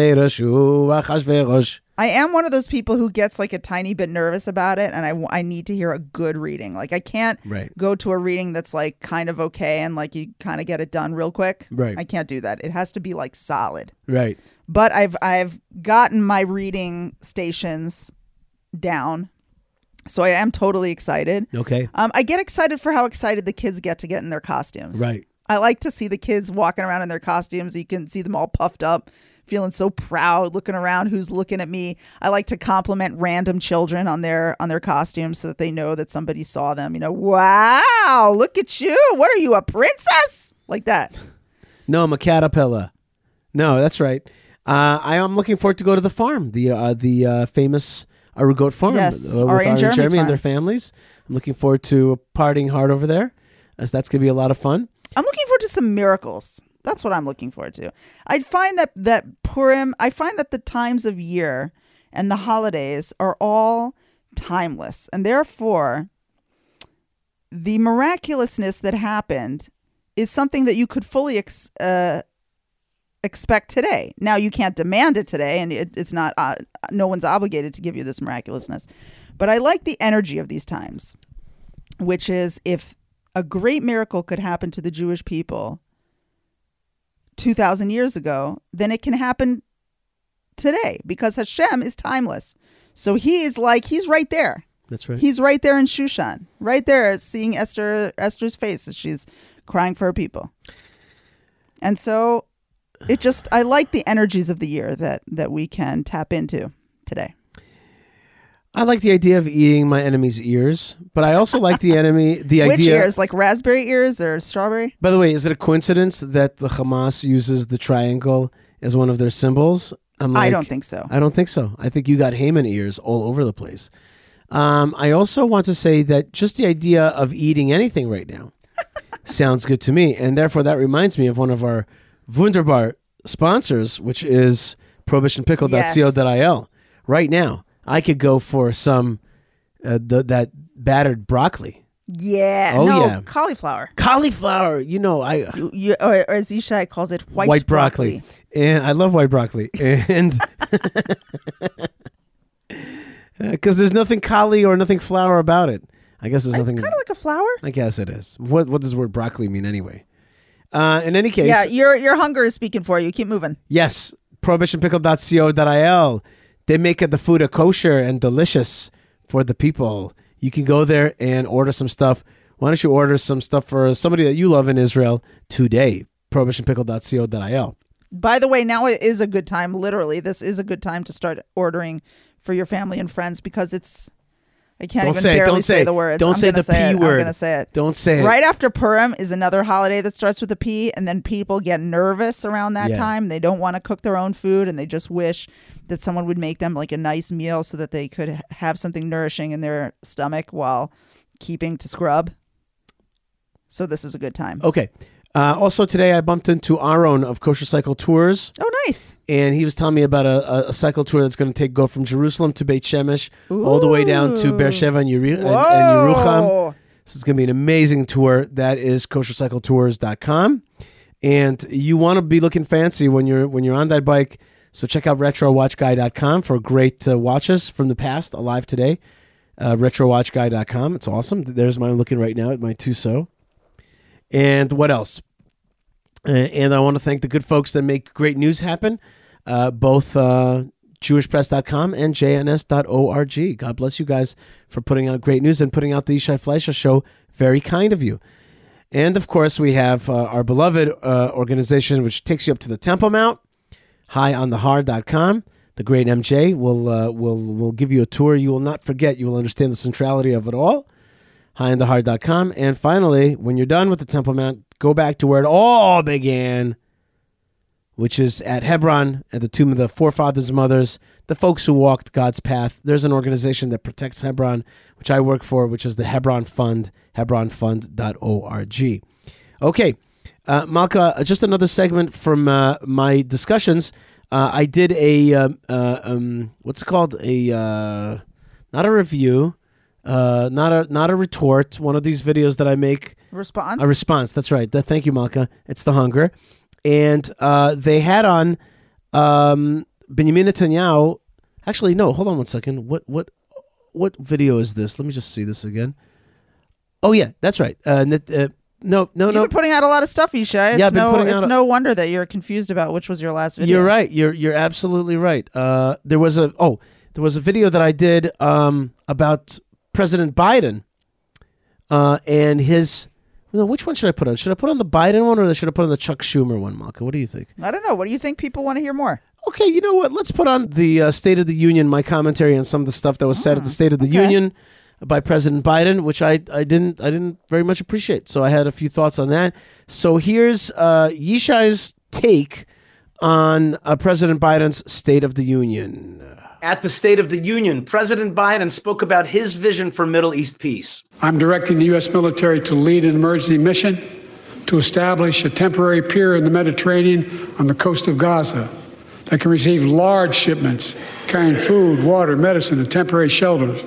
I am one of those people who gets like a tiny bit nervous about it, and I, w- I need to hear a good reading. Like I can't Right. go to a reading that's like kind of okay and like you kind of get it done real quick. Right. I can't do that. It has to be like solid. Right. But I've I've gotten my reading stations down, so I am totally excited. Okay. Um, I get excited for how excited the kids get to get in their costumes. Right. I like to see the kids walking around in their costumes. You can see them all puffed up, feeling so proud, looking around who's looking at me. I like to compliment random children on their on their costumes so that they know that somebody saw them. You know, wow, look at you. What are you, a princess? Like that. No, I'm a caterpillar. No, that's right. Uh, I am looking forward to go to the farm, the uh, the uh, famous Arugot farm, Yes, uh, with Ari and Ari and Jeremy's Jeremy farm. and their families. I'm looking forward to partying hard over there, as that's going to be a lot of fun. I'm looking forward to some miracles. That's what I'm looking forward to. I find that that Purim, I find that the times of year and the holidays are all timeless. And therefore, the miraculousness that happened is something that you could fully ex- uh, expect today. Now, you can't demand it today, and it, it's not, uh, no one's obligated to give you this miraculousness. But I like the energy of these times, which is if a great miracle could happen to the Jewish people two thousand years ago, then it can happen today because Hashem is timeless. So he is like, he's right there. That's right. He's right there in Shushan, right there seeing Esther Esther's face as she's crying for her people. And so it just, I like the energies of the year that, that we can tap into today. I like the idea of eating my enemy's ears, but I also like the enemy, the Which idea. ears? Like raspberry ears or strawberry? By the way, is it a coincidence that the Hamas uses the triangle as one of their symbols? I'm I like, don't think so. I don't think so. I think you got Haman ears all over the place. Um, I also want to say that just the idea of eating anything right now sounds good to me. And therefore, that reminds me of one of our Wunderbar sponsors, which is prohibition pickle dot co dot il. Right now, I could go for some uh, the, that battered broccoli. Yeah. Oh, no, yeah. cauliflower. Cauliflower, you know, I You, you, or, or as Yishai calls it, white, white broccoli. And I love white broccoli. And because there's nothing cauli or nothing flour about it. I guess there's It's nothing. kind of like a flower. I guess it is. What what does the word broccoli mean anyway? Uh, in any case, Yeah, your your hunger is speaking for you. Keep moving. yes, prohibition pickle dot co dot I L. They make the food a kosher and delicious for the people. You can go there and order some stuff. Why don't you order some stuff for somebody that you love in Israel today? prohibition pickle dot co dot I L. By the way, now it is a good time. Literally, this is a good time to start ordering for your family and friends because it's. I can't Don't even say it. barely Don't say say it. the words. Don't I'm say gonna the say P it. word. I'm gonna say it. Don't say it. Right after Purim is another holiday that starts with a P, and then people get nervous around that Yeah. time. They don't want to cook their own food, and they just wish that someone would make them like a nice meal so that they could h- have something nourishing in their stomach while keeping to scrub. So this is a good time. Okay. Uh, also today, I bumped into Aaron of Kosher Cycle Tours. Oh, nice. And he was telling me about a, a, a cycle tour that's going to take go from Jerusalem to Beit Shemesh, all the way down to Beersheba and, Yeri- and, and Yerucham. Whoa. So it's going to be an amazing tour. That is kosher cycle tours dot com. And you want to be looking fancy when you're when you're on that bike. So check out retro watch guy dot com for great uh, watches from the past, alive today. Uh, retro watch guy dot com. It's awesome. There's my looking right now at my Tuso. And what else? Uh, and I want to thank the good folks that make great news happen, uh, both uh, jewish press dot com and j n s dot org. God bless you guys for putting out great news and putting out the Yishai Fleischer Show. Very kind of you. And, of course, we have uh, our beloved uh, organization, which takes you up to the Temple Mount, high on the har dot com. The great M J will, uh, will, will give you a tour you will not forget. You will understand the centrality of it all. high on the har dot com. And finally, when you're done with the Temple Mount, go back to where it all began, which is at Hebron, at the tomb of the forefathers and mothers, the folks who walked God's path. There's an organization that protects Hebron, which I work for, which is the Hebron Fund, hebron fund dot org. Okay, uh, Malka, just another segment from uh, my discussions. Uh, I did a, uh, uh, um, what's it called? A, uh, not a review, uh, not a not a retort, one of these videos that I make. Response? A response, that's right. The, thank you, Malka. It's the hunger. And uh, they had on um, Benjamin Netanyahu. Actually, no, hold on one second. What what what video is this? Let me just see this again. Oh, yeah, that's right. Uh, Net, uh, no, no, You've no. been putting out a lot of stuff, Yishai. It's Yeah, I've been no, putting it's out a- no wonder that you're confused about which was your last video. You're right. You're you're absolutely right. Uh, there was a oh, there was a video that I did um, about President Biden uh, and his. No, which one should I put on? Should I put on the Biden one or should I put on the Chuck Schumer one, Malka? What do you think? I don't know. What do you think people want to hear more? Okay, you know what? Let's put on the uh, State of the Union, my commentary on some of the stuff that was said at the State of the okay. Union by President Biden, which I, I didn't I didn't very much appreciate. So I had a few thoughts on that. So here's uh, Yishai's take on uh, President Biden's State of the Union. At the State of the Union, President Biden spoke about his vision for Middle East peace. I'm directing the U S military to lead an emergency mission to establish a temporary pier in the Mediterranean on the coast of Gaza that can receive large shipments carrying food, water, medicine, and temporary shelters.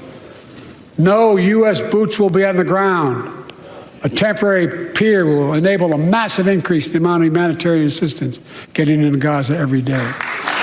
No U S boots will be on the ground. A temporary pier will enable a massive increase in the amount of humanitarian assistance getting into Gaza every day.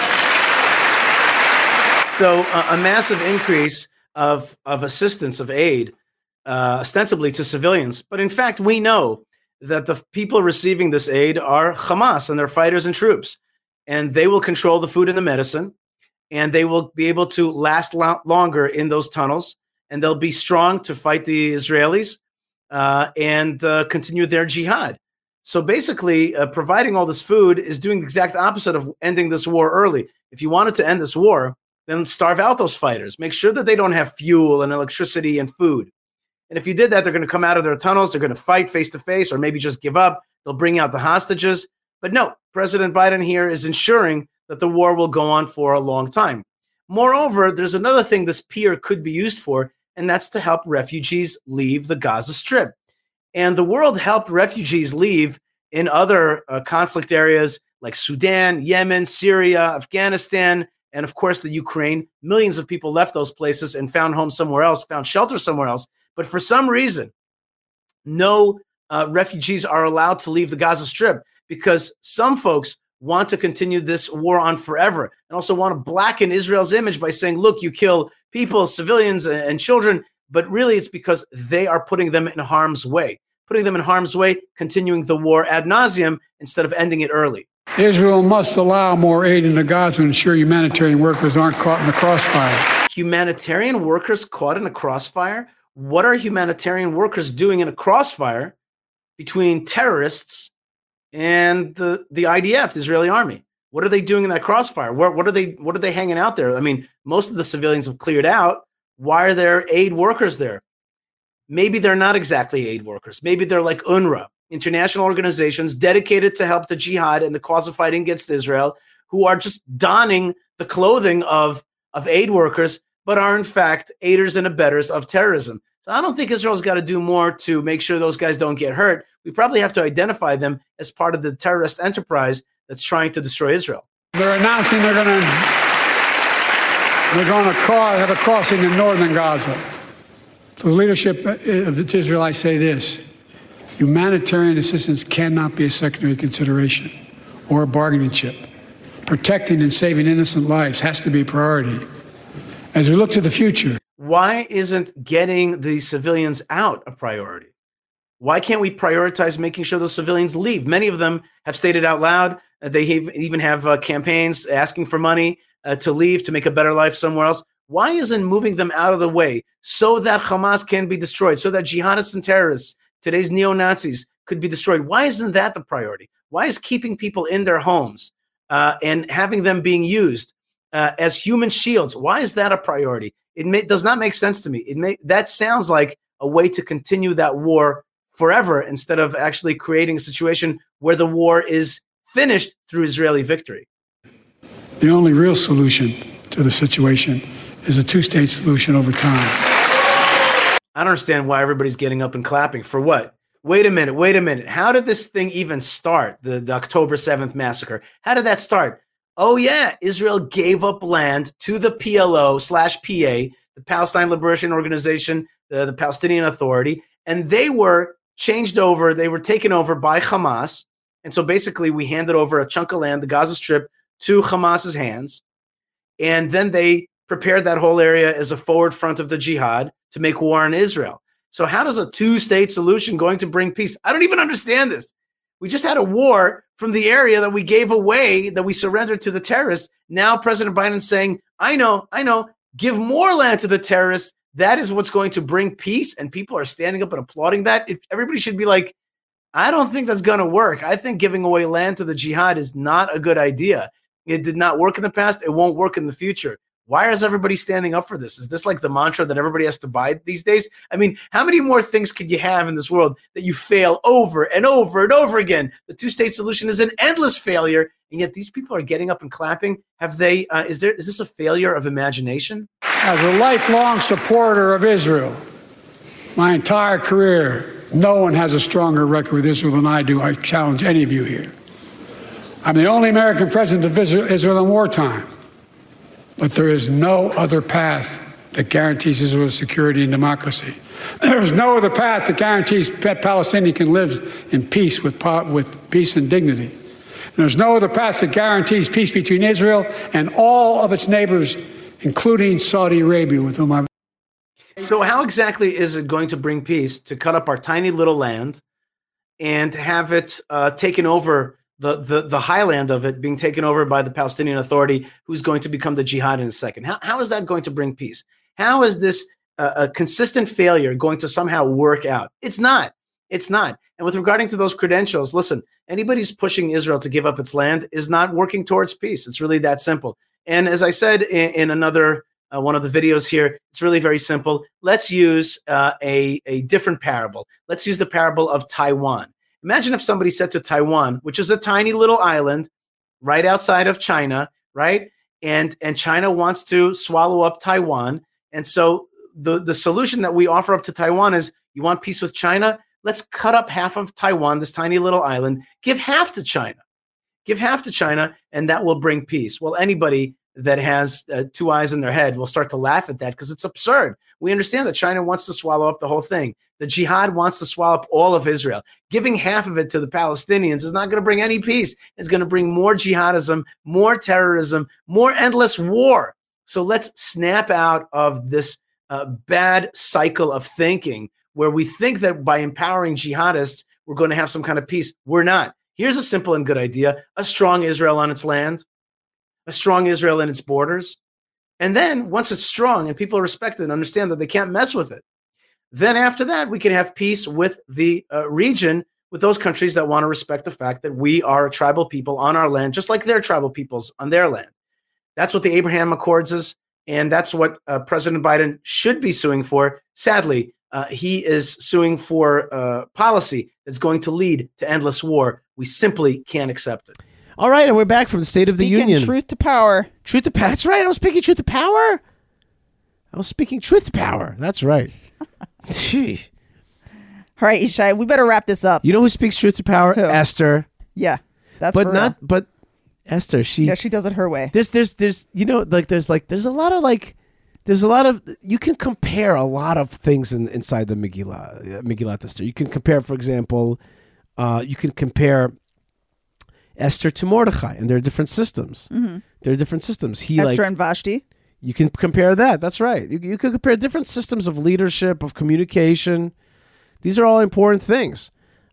So uh, a massive increase of, of assistance, of aid, uh, ostensibly to civilians. But in fact, we know that the people receiving this aid are Hamas and their fighters and troops. And they will control the food and the medicine. And they will be able to last lo- longer in those tunnels. And they'll be strong to fight the Israelis uh, and uh, continue their jihad. So basically, uh, providing all this food is doing the exact opposite of ending this war early. If you wanted to end this war, then starve out those fighters. Make sure that they don't have fuel and electricity and food. And if you did that, they're going to come out of their tunnels. They're going to fight face to face or maybe just give up. They'll bring out the hostages. But no, President Biden here is ensuring that the war will go on for a long time. Moreover, there's another thing this pier could be used for, and that's to help refugees leave the Gaza Strip. And the world helped refugees leave in other uh, conflict areas like Sudan, Yemen, Syria, Afghanistan, and of course, the Ukraine. Millions of people left those places and found home somewhere else, found shelter somewhere else. But for some reason, no uh, refugees are allowed to leave the Gaza Strip because some folks want to continue this war on forever and also want to blacken Israel's image by saying, look, you kill people, civilians, and, and children. But really, it's because they are putting them in harm's way, putting them in harm's way, continuing the war ad nauseum instead of ending it early. Israel must allow more aid into Gaza to ensure humanitarian workers aren't caught in the crossfire. Humanitarian workers caught in a crossfire? What are humanitarian workers doing in a crossfire between terrorists and the, the I D F, the Israeli army? What are they doing in that crossfire? What, what are they what are they hanging out there? I mean, most of the civilians have cleared out. Why are there aid workers there? Maybe they're not exactly aid workers. Maybe they're like UNRWA, international organizations dedicated to help the jihad and the cause of fighting against Israel, who are just donning the clothing of, of aid workers, but are in fact aiders and abettors of terrorism. So I don't think Israel's got to do more to make sure those guys don't get hurt. We probably have to identify them as part of the terrorist enterprise that's trying to destroy Israel. They're announcing they're going to they're going to have a crossing in northern Gaza. To the leadership of Israel, I say this: humanitarian assistance cannot be a secondary consideration or a bargaining chip. Protecting and saving innocent lives has to be a priority. As we look to the future, why isn't getting the civilians out a priority? Why can't we prioritize making sure those civilians leave? Many of them have stated out loud. Uh, they have, even have uh, campaigns asking for money uh, to leave, to make a better life somewhere else. Why isn't moving them out of the way so that Hamas can be destroyed, so that jihadists and terrorists, today's neo-Nazis, could be destroyed? Why isn't that the priority? Why is keeping people in their homes uh, and having them being used uh, as human shields, why is that a priority? It may, does not make sense to me. It may, that sounds like a way to continue that war forever instead of actually creating a situation where the war is finished through Israeli victory. The only real solution to the situation is a two-state solution over time. I don't understand why everybody's getting up and clapping. For what? Wait a minute, wait a minute. How did this thing even start, the, the October seventh massacre? How did that start? Oh, yeah, Israel gave up land to the P L O slash P A, the Palestine Liberation Organization, the, the Palestinian Authority, and they were changed over, they were taken over by Hamas. And so basically we handed over a chunk of land, the Gaza Strip, to Hamas's hands. And then they prepared that whole area as a forward front of the jihad to make war on Israel. So how does a two-state solution going to bring peace? I don't even understand this. We just had a war from the area that we gave away, that we surrendered to the terrorists. Now President Biden's saying, I know, I know, give more land to the terrorists. That is what's going to bring peace. And people are standing up and applauding that. If everybody should be like, I don't think that's going to work. I think giving away land to the jihad is not a good idea. It did not work in the past. It won't work in the future. Why is everybody standing up for this? Is this like the mantra that everybody has to buy these days? I mean, how many more things could you have in this world that you fail over and over and over again? The two-state solution is an endless failure, and yet these people are getting up and clapping. Have they? Uh, is there? Is this a failure of imagination? As a lifelong supporter of Israel, my entire career, no one has a stronger record with Israel than I do. I challenge any of you here. I'm the only American president of Israel in wartime. But there is no other path that guarantees Israel's security and democracy. There is no other path that guarantees that Palestinians can live in peace with, with peace and dignity. And there's no other path that guarantees peace between Israel and all of its neighbors, including Saudi Arabia, with whom I'm. So how exactly is it going to bring peace to cut up our tiny little land and have it uh, taken over? The, the the highland of it being taken over by the Palestinian Authority, who's going to become the jihad in a second. How, how is that going to bring peace? How is this uh, a consistent failure going to somehow work out? It's not. It's not. And with regarding to those credentials, listen, anybody who's pushing Israel to give up its land is not working towards peace. It's really that simple. And as I said in, in another uh, one of the videos here, it's really very simple. Let's use uh, a, a different parable. Let's use the parable of Taiwan. Imagine if somebody said to Taiwan, which is a tiny little island right outside of China, right? And and China wants to swallow up Taiwan. And so the, the solution that we offer up to Taiwan is, you want peace with China? Let's cut up half of Taiwan, this tiny little island, give half to China. Give half to China, and that will bring peace. Well, anybody that has uh, two eyes in their head will start to laugh at that because it's absurd. We understand that China wants to swallow up the whole thing. The jihad wants to swallow up all of Israel. Giving half of it to the Palestinians is not going to bring any peace. It's going to bring more jihadism, more terrorism, more endless war. So let's snap out of this uh, bad cycle of thinking where we think that by empowering jihadists, we're going to have some kind of peace. We're not. Here's a simple and good idea: a strong Israel on its land, a strong Israel in its borders. And then once it's strong and people respect it and understand that they can't mess with it, then after that, we can have peace with the uh, region, with those countries that want to respect the fact that we are a tribal people on our land, just like they're tribal peoples on their land. That's what the Abraham Accords is. And that's what uh, President Biden should be suing for. Sadly, uh, he is suing for uh, policy that's going to lead to endless war. We simply can't accept it. All right, and we're back from the State of the Speaking Union. truth to power. Truth to power. That's right. I was speaking truth to power. I was speaking truth to power. That's right. Gee. All right, Ishai, we better wrap this up. You know who speaks truth to power? Who? Esther. Yeah, that's But for not. real. But Esther. She. Yeah, she does it her way. There's, there's, there's. You know, like there's, like there's a lot of like, there's a lot of. You can compare a lot of things in, inside the Megillah, uh, Megillat Esther. You can compare, for example, uh, you can compare Esther to Mordechai, and there are different systems. Mm-hmm. There are different systems. He Esther like and Vashti. you can compare that. That's right. You you can compare different systems of leadership, of communication. These are all important things.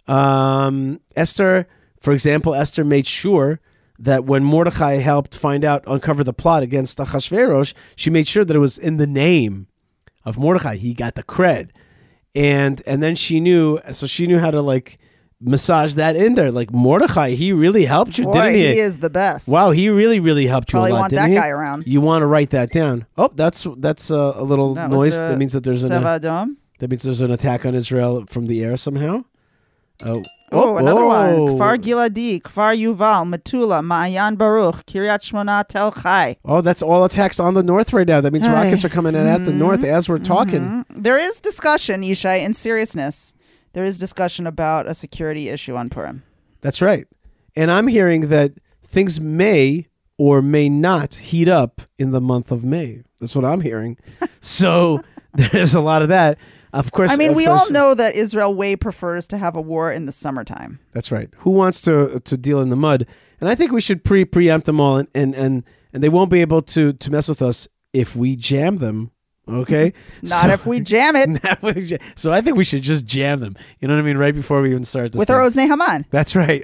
Um, Esther, for example, Esther made sure that when Mordechai helped find out, uncover the plot against Achashverosh, she made sure that it was in the name of Mordechai. He got the cred, and and then she knew. So she knew how to like massage that in there. Like Mordechai, he really helped you, Boy, didn't he? he is the best. Wow, he really, really helped you Probably a lot, want didn't that he? guy around. You want to write that down. Oh, that's that's uh, a little That was noise. the That means that there's an Seva Adom. that means there's an attack on Israel from the air somehow. Oh, Oh, another oh. one. Kfar Giladi, Kfar Yuval, Metula, Ma'ayan Baruch, Kiryat Shmona, Tel Chai. Oh, that's all attacks on the north right now. That means Hey. rockets are coming in at the north as we're talking. Mhm. There is discussion, Yishai, in seriousness. There is discussion about a security issue on Purim. That's right. And I'm hearing that things may or may not heat up in the month of May. That's what I'm hearing. So there's a lot of that. Of course. I mean, of we course- all know that Israel way prefers to have a war in the summertime. That's right. Who wants to to deal in the mud? And I think we should pre preempt them all, and and and, and they won't be able to to mess with us if we jam them. Okay, Not So- if we jam it Not if we jam- so I think we should just jam them. You know what I mean? Right before we even start this. with thing. our Oznei Haman, That's right.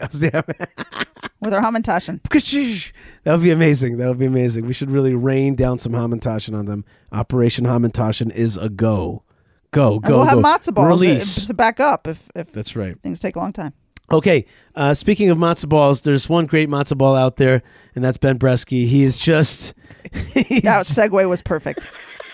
with our Hamantashen. That would be amazing. That would be amazing. We should really rain down some Hamantashen on them. Operation Hamantashen is a go. Go, And go, we'll have go. matzo balls Release. to back up if, if That's right. things take a long time. Okay, uh, speaking of matzo balls, there's one great matzo ball out there, and that's Ben Bresky. He is just... he's That segue was perfect.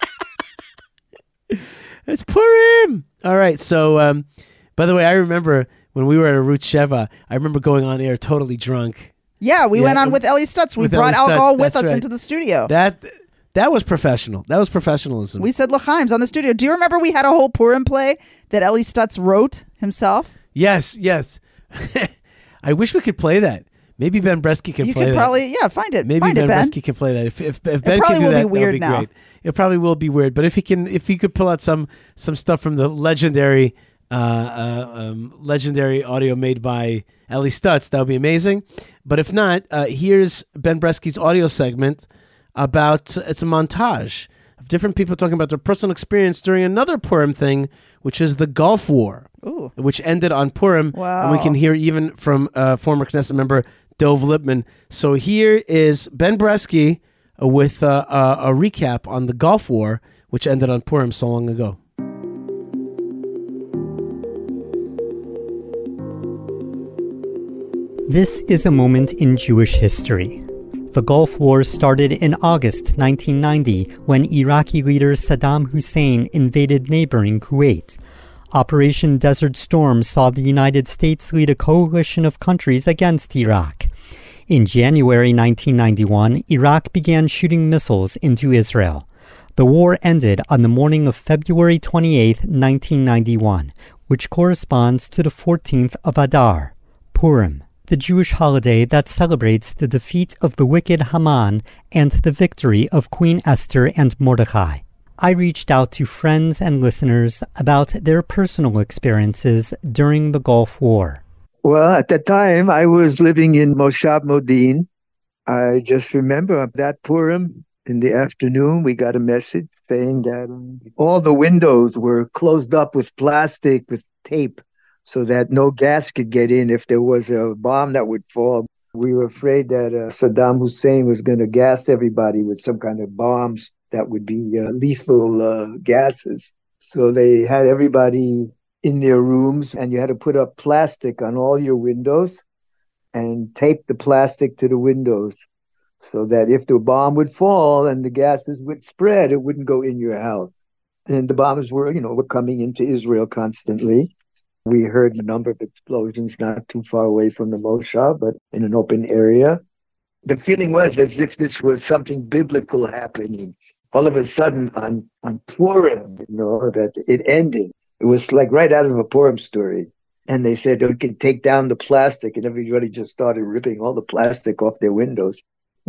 It's Purim. All right. So, um, by the way, I remember when we were at a Root Sheva, I remember going on air totally drunk. Yeah, we Yeah, went on um, with Ellie Stutz. We with brought Ellie Stutz, alcohol with that's us right. into the studio. That that was professional. That was professionalism. We said L'chaim's on the studio. Do you remember we had a whole Purim play that Ellie Stutz wrote himself? yes, yes. I wish we could play that. Maybe Ben Bresky can you play could that. probably, yeah, find it. Maybe find Ben, it, Ben. Bresky can play that. If if, if Ben probably can do will that, be weird that would be now. great. It probably will be weird. But if he can, if he could pull out some some stuff from the legendary, uh, uh, um, legendary audio made by Ellie Stutz, that would be amazing. But if not, uh, here's Ben Bresky's audio segment about it's a montage of different people talking about their personal experience during another Purim thing, which is the Gulf War, Ooh. which ended on Purim. And we Wow. can hear even from uh, former Knesset member Dov Lipman. So here is Ben Bresky uh, with uh, uh, a recap on the Gulf War, which ended on Purim so long ago. This is a moment in Jewish history. The Gulf War started in August nineteen ninety when Iraqi leader Saddam Hussein invaded neighboring Kuwait. Operation Desert Storm saw the United States lead a coalition of countries against Iraq. In January nineteen ninety-one, Iraq began shooting missiles into Israel. The war ended on the morning of February twenty-eighth, nineteen ninety-one, which corresponds to the fourteenth of Adar, Purim, the Jewish holiday that celebrates the defeat of the wicked Haman and the victory of Queen Esther and Mordecai. I reached out to friends and listeners about their personal experiences during the Gulf War. Well, at the time, I was living in Moshav Modin. I just remember that Purim, in the afternoon, we got a message saying that um, all the windows were closed up with plastic, with tape, so that no gas could get in if there was a bomb that would fall. We were afraid that uh, Saddam Hussein was going to gas everybody with some kind of bombs that would be uh, lethal uh, gases. So they had everybody in their rooms, and you had to put up plastic on all your windows and tape the plastic to the windows so that if the bomb would fall and the gases would spread, it wouldn't go in your house. And the bombs were, you know, were coming into Israel constantly. We heard a number of explosions not too far away from the Moshav, but in an open area. The feeling was as if this was something biblical happening. All of a sudden on, on Purim, you know, that it ended. It was like right out of a Purim story. And they said we can take down the plastic, and everybody just started ripping all the plastic off their windows.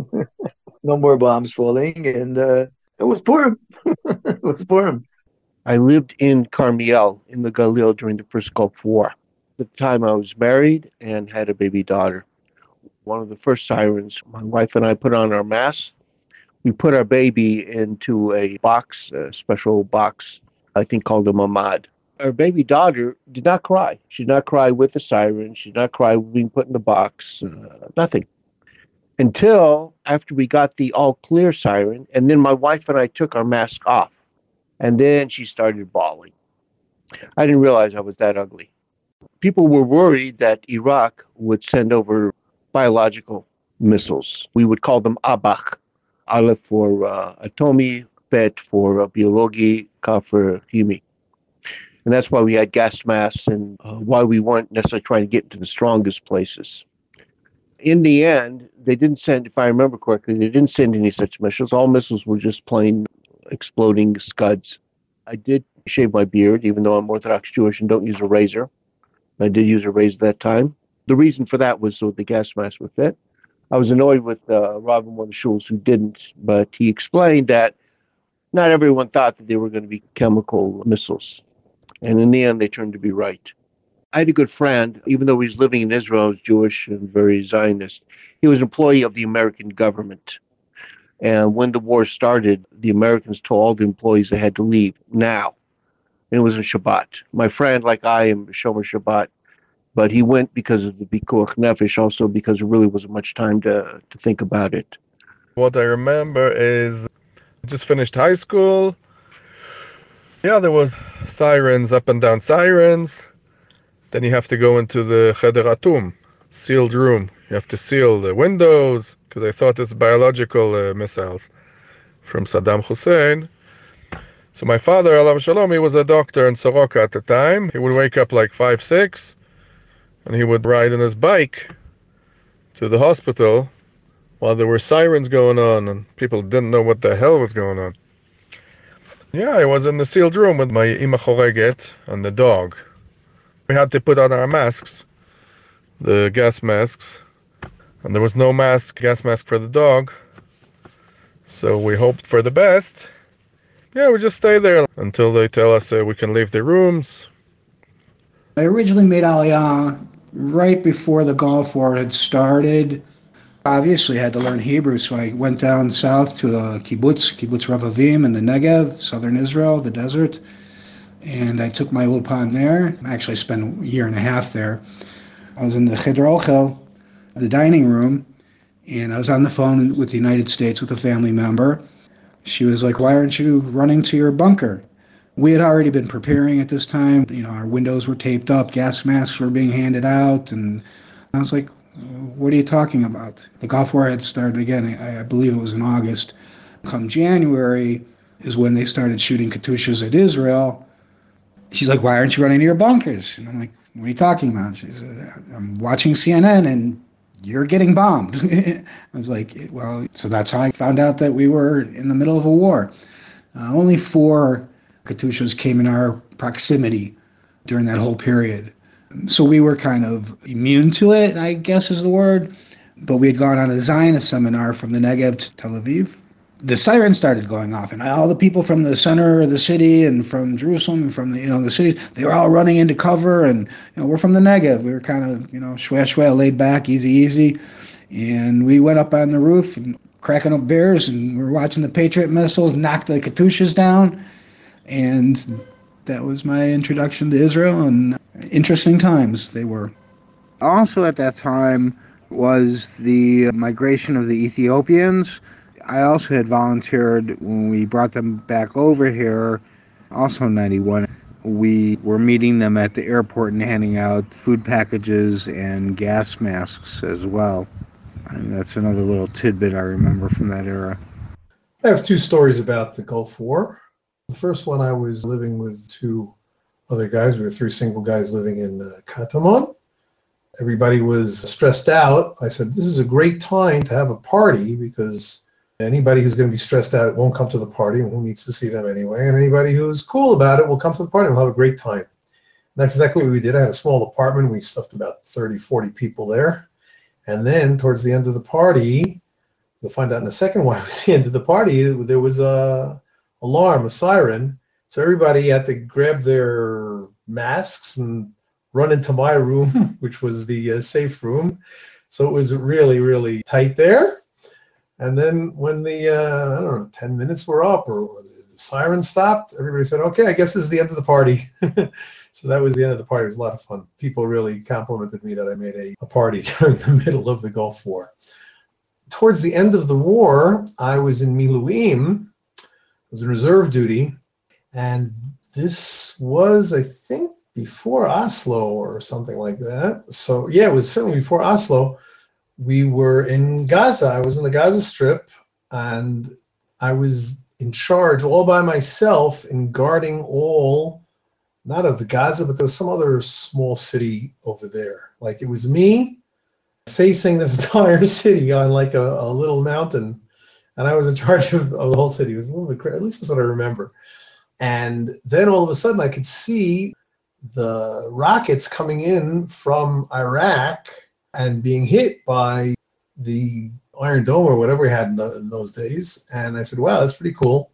No more bombs falling, and uh, it was Purim. It was Purim. I lived in Carmiel in the Galil during the first Gulf War. At the time I was married and had a baby daughter. One of the first sirens, my wife and I put on our masks. We put our baby into a box, a special box, I think called a mamad. Our baby daughter did not cry. She did not cry with the siren. She did not cry being put in the box. Uh, nothing. Until after we got the all clear siren, and then my wife and I took our mask off. And then she started bawling. I didn't realize I was that ugly. People were worried that Iraq would send over biological missiles. We would call them Abach. Aleph for uh, atomi, Bet for uh, biologi, Ka for chemi. And that's why we had gas masks and uh, why we weren't necessarily trying to get into the strongest places. In the end, they didn't send, if I remember correctly, they didn't send any such missiles. All missiles were just plain exploding scuds. I did shave my beard, even though I'm Orthodox Jewish and don't use a razor. I did use a razor that time. The reason for that was so the gas mask would fit. I was annoyed with uh, Rob and one of the shuls who didn't, but he explained that not everyone thought that they were going to be chemical missiles. And in the end, they turned to be right. I had a good friend, even though he was living in Israel, he was Jewish and very Zionist. He was an employee of the American government. And when the war started, the Americans told all the employees they had to leave now. And it was on Shabbat. My friend, like I, am Shomer Shabbat. But he went because of the Pikuach Nefesh, also because there really wasn't much time to, to think about it. What I remember is I just finished high school. Yeah, there was sirens, up and down sirens. Then you have to go into the Cheder Atum, sealed room. You have to seal the windows, because I thought it's biological uh, missiles from Saddam Hussein. So my father, Alav Shalom, he was a doctor in Soroka at the time. He would wake up like five, six, and he would ride on his bike to the hospital while there were sirens going on and people didn't know what the hell was going on. Yeah, I was in the sealed room with my Ima Choreget and the dog. We had to put on our masks, the gas masks, and there was no mask, gas mask for the dog. So we hoped for the best. Yeah, we just stay there until they tell us uh, we can leave the rooms. I originally made Aliyah right before the Gulf War had started. Obviously, I had to learn Hebrew, so I went down south to a kibbutz, kibbutz Ravavim in the Negev, southern Israel, the desert. And I took my ulpan there. Actually, I spent a year and a half there. I was in the Cheder Ochel, the dining room, and I was on the phone with the United States with a family member. She was like, "Why aren't you running to your bunker?" We had already been preparing at this time. You know, our windows were taped up, gas masks were being handed out, and I was like, "What are you talking about?" The Gulf War had started again, I, I believe it was in August. Come January is when they started shooting Katyushas at Israel. She's like, "Why aren't you running to your bunkers?" And I'm like, "What are you talking about?" She said, "I'm watching C N N and you're getting bombed." I was like, well, so that's how I found out that we were in the middle of a war. Uh, only four Katyushas came in our proximity during that whole period. So we were kind of immune to it, I guess is the word. But we had gone on a Zionist seminar from the Negev to Tel Aviv. The sirens started going off, and all the people from the center of the city and from Jerusalem and from the, you know, the cities, they were all running into cover. And, you know, we're from the Negev. We were kind of, you know, shweh shweh, laid back, easy, easy. And we went up on the roof and cracking up beers, and we were watching the Patriot missiles knock the Katyushas down. And that was my introduction to Israel, and interesting times they were. Also at that time was the migration of the Ethiopians. I also had volunteered when we brought them back over here, also in ninety-one. We were meeting them at the airport and handing out food packages and gas masks as well. And that's another little tidbit I remember from that era. I have two stories about the Gulf War. The first one, I was living with two other guys. We were three single guys living in uh, Katamon. Everybody was stressed out. I said, this is a great time to have a party because anybody who's going to be stressed out won't come to the party, and who needs to see them anyway? And anybody who's cool about it will come to the party and we'll have a great time. And that's exactly what we did. I had a small apartment. We stuffed about thirty, forty people there. And then towards the end of the party, you'll find out in a second why it was the end of the party, there was a alarm, a siren. So everybody had to grab their masks and run into my room, which was the uh, safe room. So it was really, really tight there. And then when the, uh, I don't know, ten minutes were up or, or the, the siren stopped, everybody said, okay, I guess this is the end of the party. So that was the end of the party. It was a lot of fun. People really complimented me that I made a, a party during the middle of the Gulf War. Towards the end of the war, I was in Miluim. I was in reserve duty. And this was, I think, before Oslo or something like that. So yeah, it was certainly before Oslo. We were in Gaza. I was in the Gaza Strip, and I was in charge all by myself in guarding all, not of the Gaza, but there was some other small city over there. Like it was me facing this entire city on like a, a little mountain, and I was in charge of, of the whole city. It was a little bit crazy. At least that's what I remember. And then all of a sudden I could see the rockets coming in from Iraq and being hit by the Iron Dome or whatever we had in, the, in those days. And I said, wow, that's pretty cool.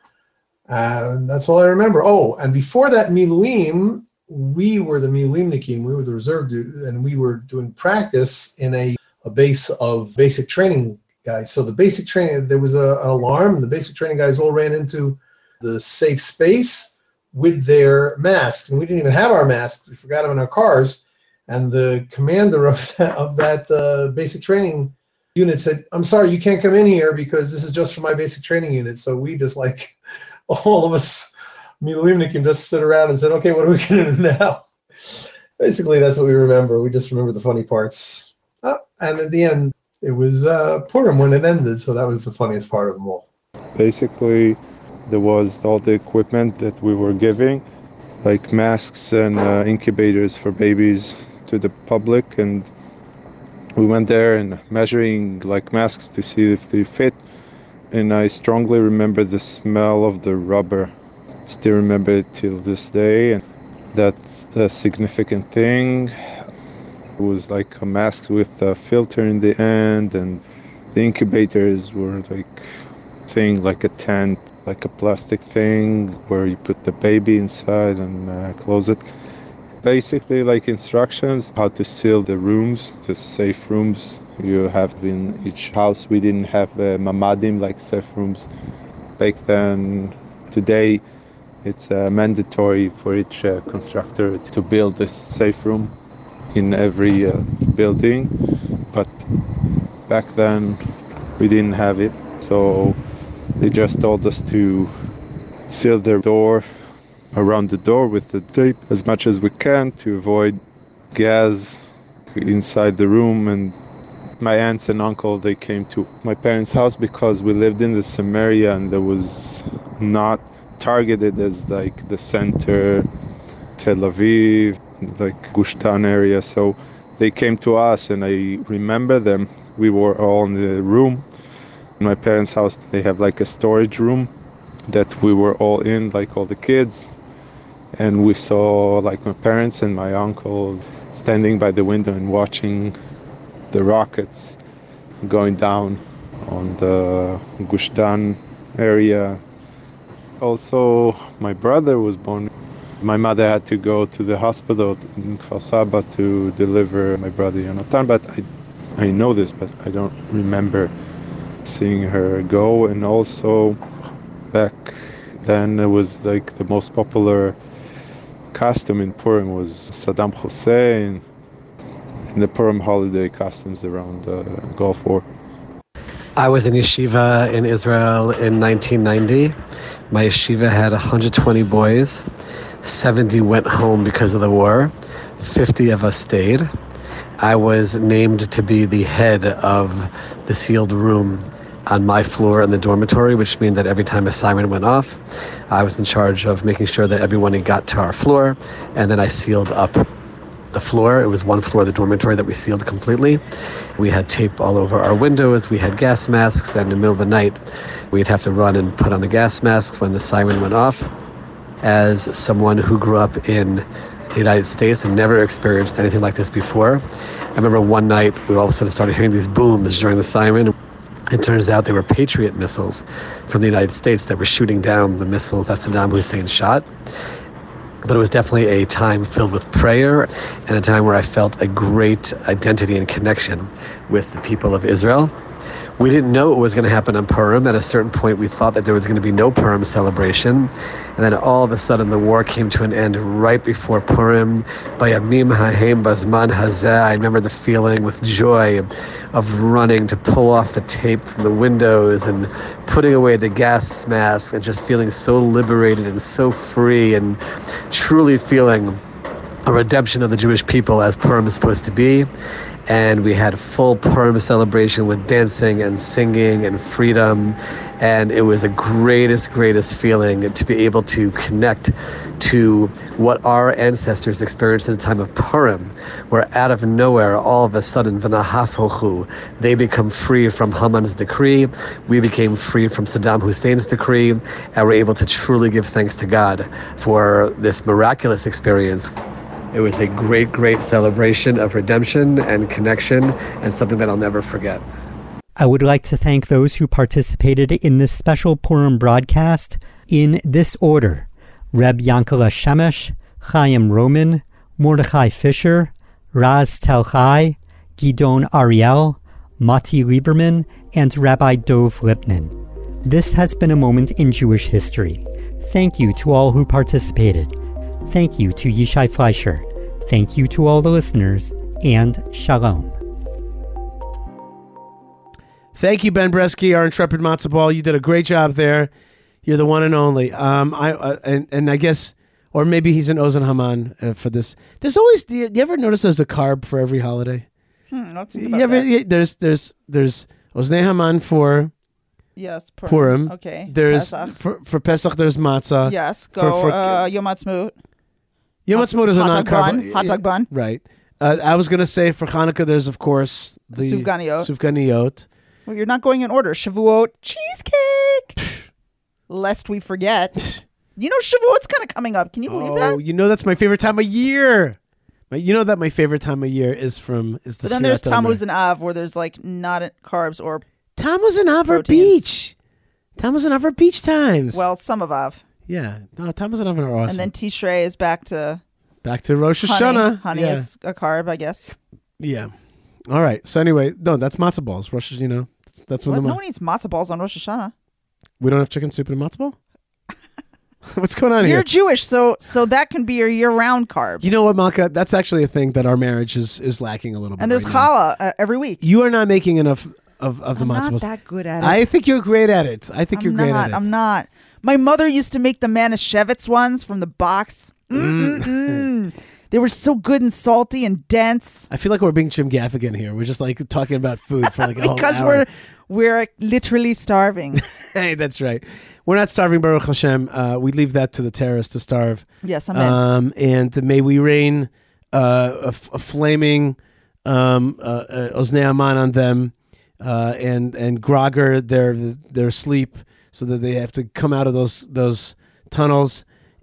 And that's all I remember. Oh, and before that, Miluim, we were the Miluimnikim, we were the reserve duty, and we were doing practice in a, a base of basic training guys. So the basic training, there was a, an alarm, and the basic training guys all ran into the safe space with their masks. And we didn't even have our masks. We forgot them in our cars. And the commander of that, of that uh, basic training unit said, I'm sorry, you can't come in here because this is just for my basic training unit. So we just like, all of us, Miluimnikim, just stood around and said, okay, what are we going to do now? Basically, that's what we remember. We just remember the funny parts. Oh, and at the end, it was uh, Purim when it ended. So that was the funniest part of them all. Basically, there was all the equipment that we were giving, like masks and uh, incubators for babies to the public, and we went there and measuring like masks to see if they fit, and I strongly remember the smell of the rubber. Still remember it till this day, and that's a significant thing. It was like a mask with a filter in the end, and the incubators were like thing like a tent, like a plastic thing where you put the baby inside and uh, close it. Basically like instructions how to seal the rooms, the safe rooms you have in each house. We didn't have uh, mamadim like safe rooms back then. Today it's uh, mandatory for each uh, constructor to build a safe room in every uh, building, but back then we didn't have it, so they just told us to seal the door around the door with the tape as much as we can to avoid gas inside the room. And my aunts and uncle, they came to my parents' house because we lived in the Samaria and there was not targeted as like the center, Tel Aviv, like Gush Dan area. So they came to us, and I remember them. We were all in the room. In my parents' house, they have like a storage room that we were all in, like all the kids. and we saw like my parents and my uncles standing by the window and watching the rockets going down on the Gush Dan area. Also, my brother was born. My mother had to go to the hospital in Kfar Saba to deliver my brother Yonatan, but I, I know this, but I don't remember seeing her go. And also, back then, it was like the most popular costume in Purim was Saddam Hussein in the Purim holiday costumes around the Gulf War. I was in yeshiva in Israel in nineteen ninety. My yeshiva had one hundred twenty boys. seventy went home because of the war. fifty of us stayed. I was named to be the head of the sealed room on my floor in the dormitory, which means that every time a siren went off, I was in charge of making sure that everyone got to our floor, and then I sealed up the floor. It was one floor of the dormitory that we sealed completely. We had tape all over our windows. We had gas masks, and in the middle of the night, we'd have to run and put on the gas masks when the siren went off. As someone who grew up in the United States and never experienced anything like this before, I remember one night we all of a sudden started hearing these booms during the siren. It turns out they were Patriot missiles from the United States that were shooting down the missiles that Saddam Hussein shot. But it was definitely a time filled with prayer and a time where I felt a great identity and connection with the people of Israel. We didn't know what was going to happen on Purim. At a certain point, we thought that there was going to be no Purim celebration. And then all of a sudden, the war came to an end right before Purim. Bayamim hahem bazman hazeh. I remember the feeling with joy of running to pull off the tape from the windows and putting away the gas mask and just feeling so liberated and so free and truly feeling a redemption of the Jewish people as Purim is supposed to be. And we had full Purim celebration with dancing and singing and freedom. And it was the greatest, greatest feeling to be able to connect to what our ancestors experienced at the time of Purim, where out of nowhere, all of a sudden, v'nahafochu, they become free from Haman's decree. We became free from Saddam Hussein's decree. And we're able to truly give thanks to God for this miraculous experience. It was a great, great celebration of redemption and connection, and something that I'll never forget. I would like to thank those who participated in this special Purim broadcast in this order: Reb Yankala Shemesh, Chaim Roman, Mordechai Fisher, Raz Telchai, Gidon Ariel, Mati Lieberman, and Rabbi Dov Lipman. This has been a moment in Jewish history. Thank you to all who participated. Thank you to Yishai Fleischer. Thank you to all the listeners, and Shalom. Thank you, Ben Bresky, our intrepid matzo ball. You did a great job there. You're the one and only. Um, I uh, and and I guess, or maybe he's an Ozen Haman uh, for this. There's always. Do you, do you ever notice there's a carb for every holiday? Hmm, let's you ever, yeah, there's there's there's Oznei Haman for yes Purim. Purim. Okay. There's Pesach. for for Pesach. There's matzah. Yes. Go. For, for, uh, Yom Ha'atzmaut. Yom Ha'atzmaut is a Hot dog non-carb. bun. Hot dog bun. Right. Uh, I was gonna say for Hanukkah, there's of course the Sufganiyot. Sufganiyot. Well, you're not going in order. Shavuot cheesecake. Lest we forget. You know Shavuot's kind of coming up. Can you believe Oh, that? you know that's my favorite time of year. But you know that my favorite time of year is from is the. But then there's Sfirat Tammuz HaOmer. and Av, where there's like not carbs or Tammuz and Av are proteins. beach. Tammuz and Av are beach times. Well, some of Av. Yeah, no, Tammuz and Av are awesome. And then Tishrei is back to back to Rosh honey. Hashanah. Honey yeah. is a carb, I guess. Yeah. All right. So anyway, no, that's matzah balls. Rosh, you know, that's, that's when What? the No ma- one eats matzo balls on Rosh Hashanah. we don't have chicken soup and a matzo ball. What's going on You're here? Jewish, so so that can be your year-round carb. You know what, Malka? That's actually a thing that our marriage is is lacking a little bit. And there's right now. challah uh, every week. You are not making enough of, of the I'm matzo not balls. that good at it. I think you're great at it. I think I'm you're great not, at it. I'm not. My mother used to make the Manischewitz ones from the box. Mm-mm-mm. They were so good and salty and dense. I feel like we're being Jim Gaffigan here. We're just like talking about food for like a whole Because hour. we're we're literally starving. Hey, that's right. We're not starving, Baruch Hashem. Uh, we leave that to the terrorists to starve. Yes, amen. Um, and may we rain uh, a, f- a flaming um, uh, uh, Oznei Haman on them uh, and and grogger their their sleep so that they have to come out of those those tunnels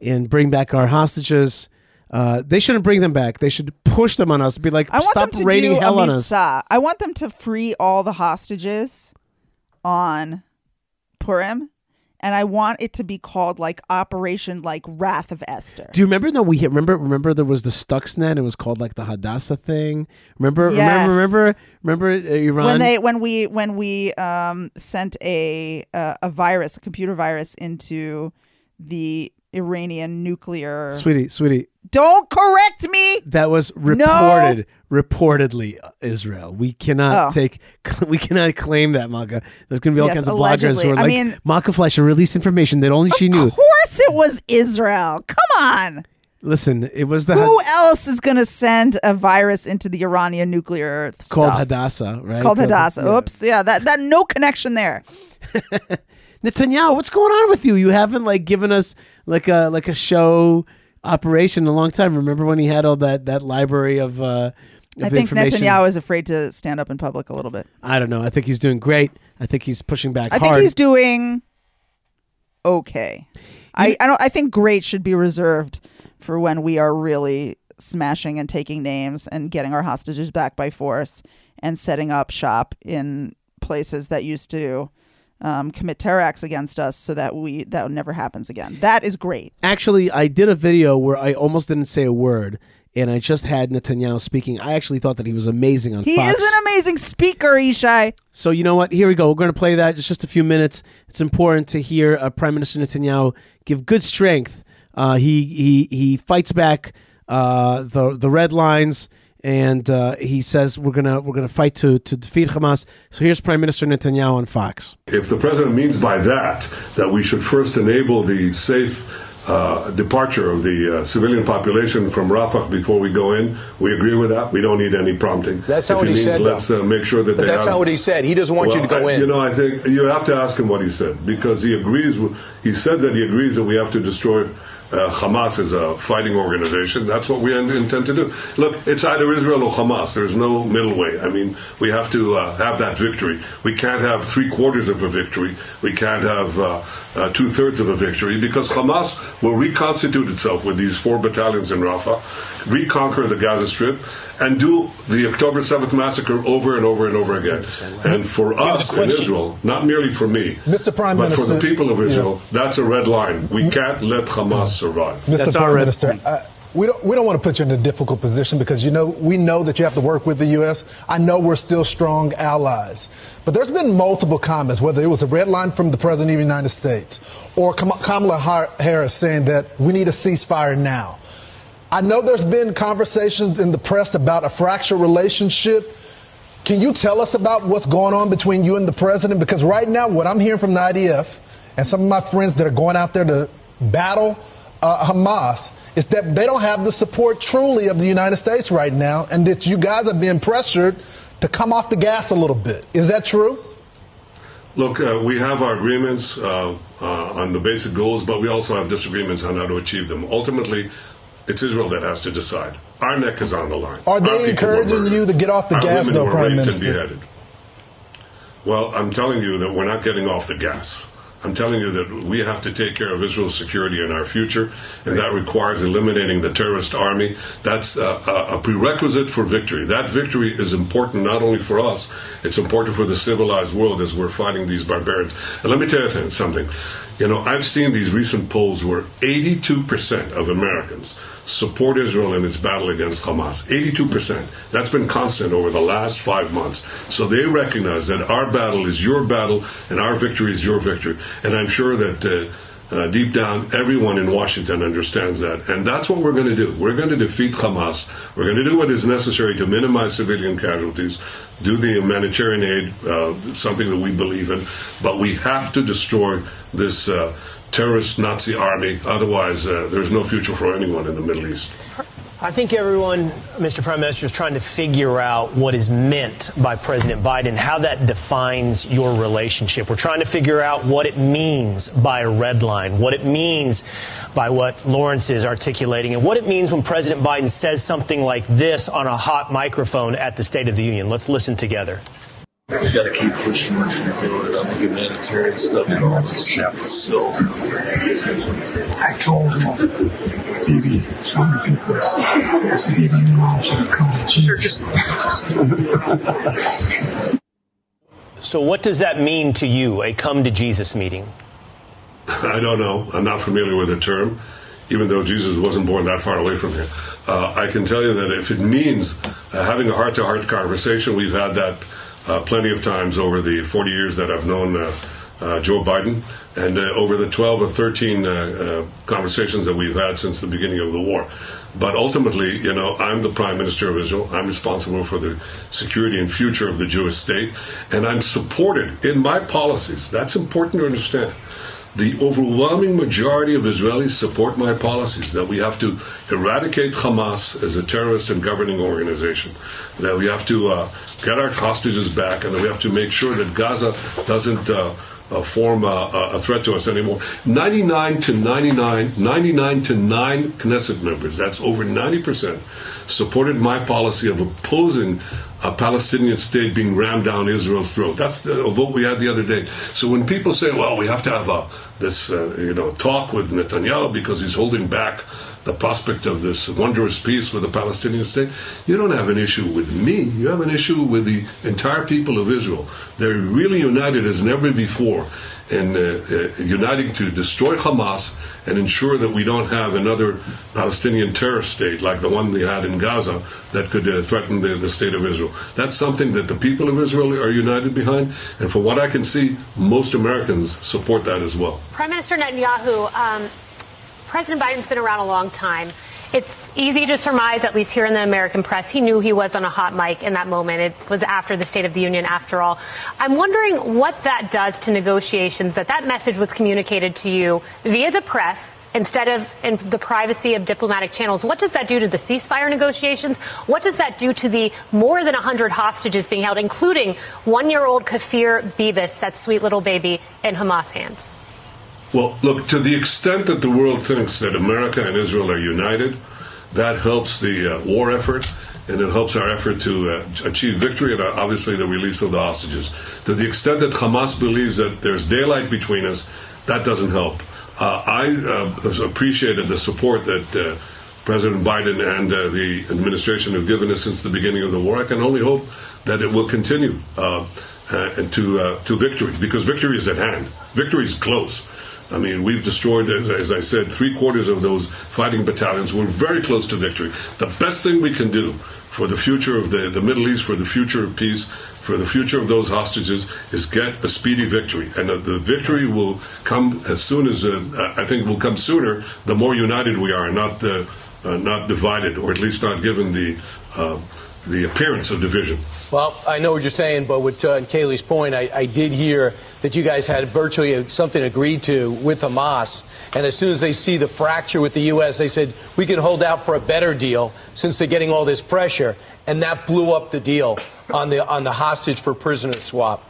and bring back our hostages. Uh, they shouldn't bring them back. They should push them on us. Be like, I want stop them to raining do hell a on us. mitzvah. I want them to free all the hostages on Purim, and I want it to be called like Operation like Wrath of Esther. Do you remember? No, we hit, remember. Remember, there was the Stuxnet. It was called like the Hadassah thing. Remember? Yes. Remember? Remember? Remember uh, Iran? When they when we when we um, sent a uh, a virus, a computer virus, into the Iranian nuclear. Sweetie, sweetie. Don't correct me. That was reported, no. reportedly uh, Israel. We cannot Oh. take, we cannot claim that, Maka. There's going to be all Yes, kinds of allegedly. bloggers who are I like, mean- Maka Fleischer released information that only she knew. Of course, it was Israel. Come on. Listen, it was the Who Had- else is going to send a virus into the Iranian nuclear called stuff? Hadassah, right? Called Hadassah. Yeah. Oops. Yeah, that that no connection there. Netanyahu, what's going on with you? You haven't like given us like a like a show operation in a long time. Remember when he had all that that library of uh of I think information? Netanyahu is afraid to stand up in public a little bit. I don't know. I think he's doing great. I think he's pushing back I hard. think he's doing okay. I, I don't I think great should be reserved for when we are really smashing and taking names and getting our hostages back by force and setting up shop in places that used to um, commit terror acts against us, so that we that never happens again. That is great. Actually, I did a video where I almost didn't say a word, and I just had Netanyahu speaking. I actually thought that he was amazing on He Fox. is an amazing speaker, Ishai. So you know what? Here we go. We're going to play that. It's just a few minutes. It's important to hear uh, Prime Minister Netanyahu give good strength. Uh, he he he fights back uh, the the red lines, and uh, he says we're gonna we're gonna fight to to defeat Hamas. So here's Prime Minister Netanyahu on Fox. If the president means by that that we should first enable the safe uh, departure of the uh, civilian population from Rafah before we go in, we agree with that. We don't need any prompting. That's not if what he means said, Let's uh, make sure that But they that's have, not what he said. He doesn't want well, you to go I, in. You know, I think you have to ask him what he said, because he agrees. With, he said that he agrees that we have to destroy Uh, Hamas as a fighting organization. That's what we intend to do. Look, it's either Israel or Hamas. There's no middle way. I mean, we have to uh, have that victory. We can't have three quarters of a victory. We can't have uh, uh, two thirds of a victory, because Hamas will reconstitute itself with these four battalions in Rafah, reconquer the Gaza Strip, and do the October seventh massacre over and over and over again. And for us in Israel, not merely for me, Mister Prime but Minister, for the people of Israel, yeah. that's a red line. We can't let Hamas survive. Mister That's Prime our red Minister, uh, we don't we don't want to put you in a difficult position, because you know we know that you have to work with the U S. I know we're still strong allies, but there's been multiple comments, whether it was a red line from the President of the United States or Kam- Kamala Harris saying that we need a ceasefire now. I know there's been conversations in the press about a fractured relationship. Can you tell us about what's going on between you and the president? Because right now, what I'm hearing from the I D F and some of my friends that are going out there to battle uh, Hamas is that they don't have the support truly of the United States right now, and that you guys are being pressured to come off the gas a little bit. Is that true? Look, uh, we have our agreements uh, uh, on the basic goals, but we also have disagreements on how to achieve them. Ultimately, it's Israel that has to decide. Our neck is on the line. Are they Our people encouraging were you to get off the Our gas, women though, were Prime raped Minister? and beheaded. Well, I'm telling you that we're not getting off the gas. I'm telling you that we have to take care of Israel's security and our future, and that requires eliminating the terrorist army. That's uh, a prerequisite for victory. That victory is important not only for us, it's important for the civilized world as we're fighting these barbarians. And let me tell you something. You know, I've seen these recent polls where eighty-two percent of Americans support Israel in its battle against Hamas. eighty-two percent. That's been constant over the last five months. So they recognize that our battle is your battle and our victory is your victory. And I'm sure that uh, uh, deep down, everyone in Washington understands that. And that's what we're going to do. We're going to defeat Hamas. We're going to do what is necessary to minimize civilian casualties, do the humanitarian aid, uh, something that we believe in. But we have to destroy this uh, terrorist Nazi army. Otherwise, uh, there's no future for anyone in the Middle East. I think everyone, Mister Prime Minister, is trying to figure out what is meant by President Biden, how that defines your relationship. We're trying to figure out what it means by a red line, what it means by what Lawrence is articulating, and what it means when President Biden says something like this on a hot microphone at the State of the Union. Let's listen together. We got to keep pushing much forward on the humanitarian stuff and all this stuff. So I told him, maybe some people, I said, maybe you know, should come to Jesus. So what does that mean to you, a come to Jesus meeting? I don't know. I'm not familiar with the term, even though Jesus wasn't born that far away from here. Uh, I can tell you that if it means uh, having a heart-to-heart conversation, we've had that uh, plenty of times over the forty years that I've known uh, uh, Joe Biden, and uh, over the twelve or thirteen uh, uh, conversations that we've had since the beginning of the war. But ultimately, you know, I'm the Prime Minister of Israel. I'm responsible for the security and future of the Jewish state, and I'm supported in my policies. That's important to understand. The overwhelming majority of Israelis support my policies, that we have to eradicate Hamas as a terrorist and governing organization, that we have to uh, get our hostages back, and that we have to make sure that Gaza doesn't uh, uh, form a, a threat to us anymore. ninety-nine to ninety-nine, ninety-nine to nine Knesset members, that's over ninety percent, supported my policy of opposing a Palestinian state being rammed down Israel's throat. That's the vote we had the other day. So when people say, well, we have to have a, this uh, you know, talk with Netanyahu because he's holding back the prospect of this wondrous peace with the Palestinian state, you don't have an issue with me. You have an issue with the entire people of Israel. They're really united as never before in uh, uh, uniting to destroy Hamas and ensure that we don't have another Palestinian terrorist state like the one they had in Gaza that could uh, threaten the, the state of Israel. That's something that the people of Israel are united behind, and from what I can see, most Americans support that as well. Prime Minister Netanyahu, um, President Biden's been around a long time. It's easy to surmise, at least here in the American press, he knew he was on a hot mic in that moment. It was after the State of the Union, after all. I'm wondering what that does to negotiations, that that message was communicated to you via the press instead of in the privacy of diplomatic channels. What does that do to the ceasefire negotiations? What does that do to the more than one hundred hostages being held, including one-year-old Kafir Bibis, that sweet little baby, in Hamas hands? Well, look, to the extent that the world thinks that America and Israel are united, that helps the uh, war effort, and it helps our effort to uh, achieve victory and uh, obviously the release of the hostages. To the extent that Hamas believes that there's daylight between us, that doesn't help. Uh, I uh, appreciated the support that uh, President Biden and uh, the administration have given us since the beginning of the war. I can only hope that it will continue uh, uh, to, uh, to victory, because victory is at hand. Victory is close. I mean, we've destroyed, as, as I said, three quarters of those fighting battalions. We're very close to victory. The best thing we can do for the future of the, the Middle East, for the future of peace, for the future of those hostages, is get a speedy victory. And uh, the victory will come as soon as, uh, I think will come sooner, the more united we are, not, uh, uh, not divided, or at least not given the, uh, the appearance of division. Well, I know what you're saying, but with uh, Kayleigh's point, I, I did hear that you guys had virtually something agreed to with Hamas, and as soon as they see the fracture with the U S, they said, we can hold out for a better deal since they're getting all this pressure, and that blew up the deal on the on the hostage for prisoner swap.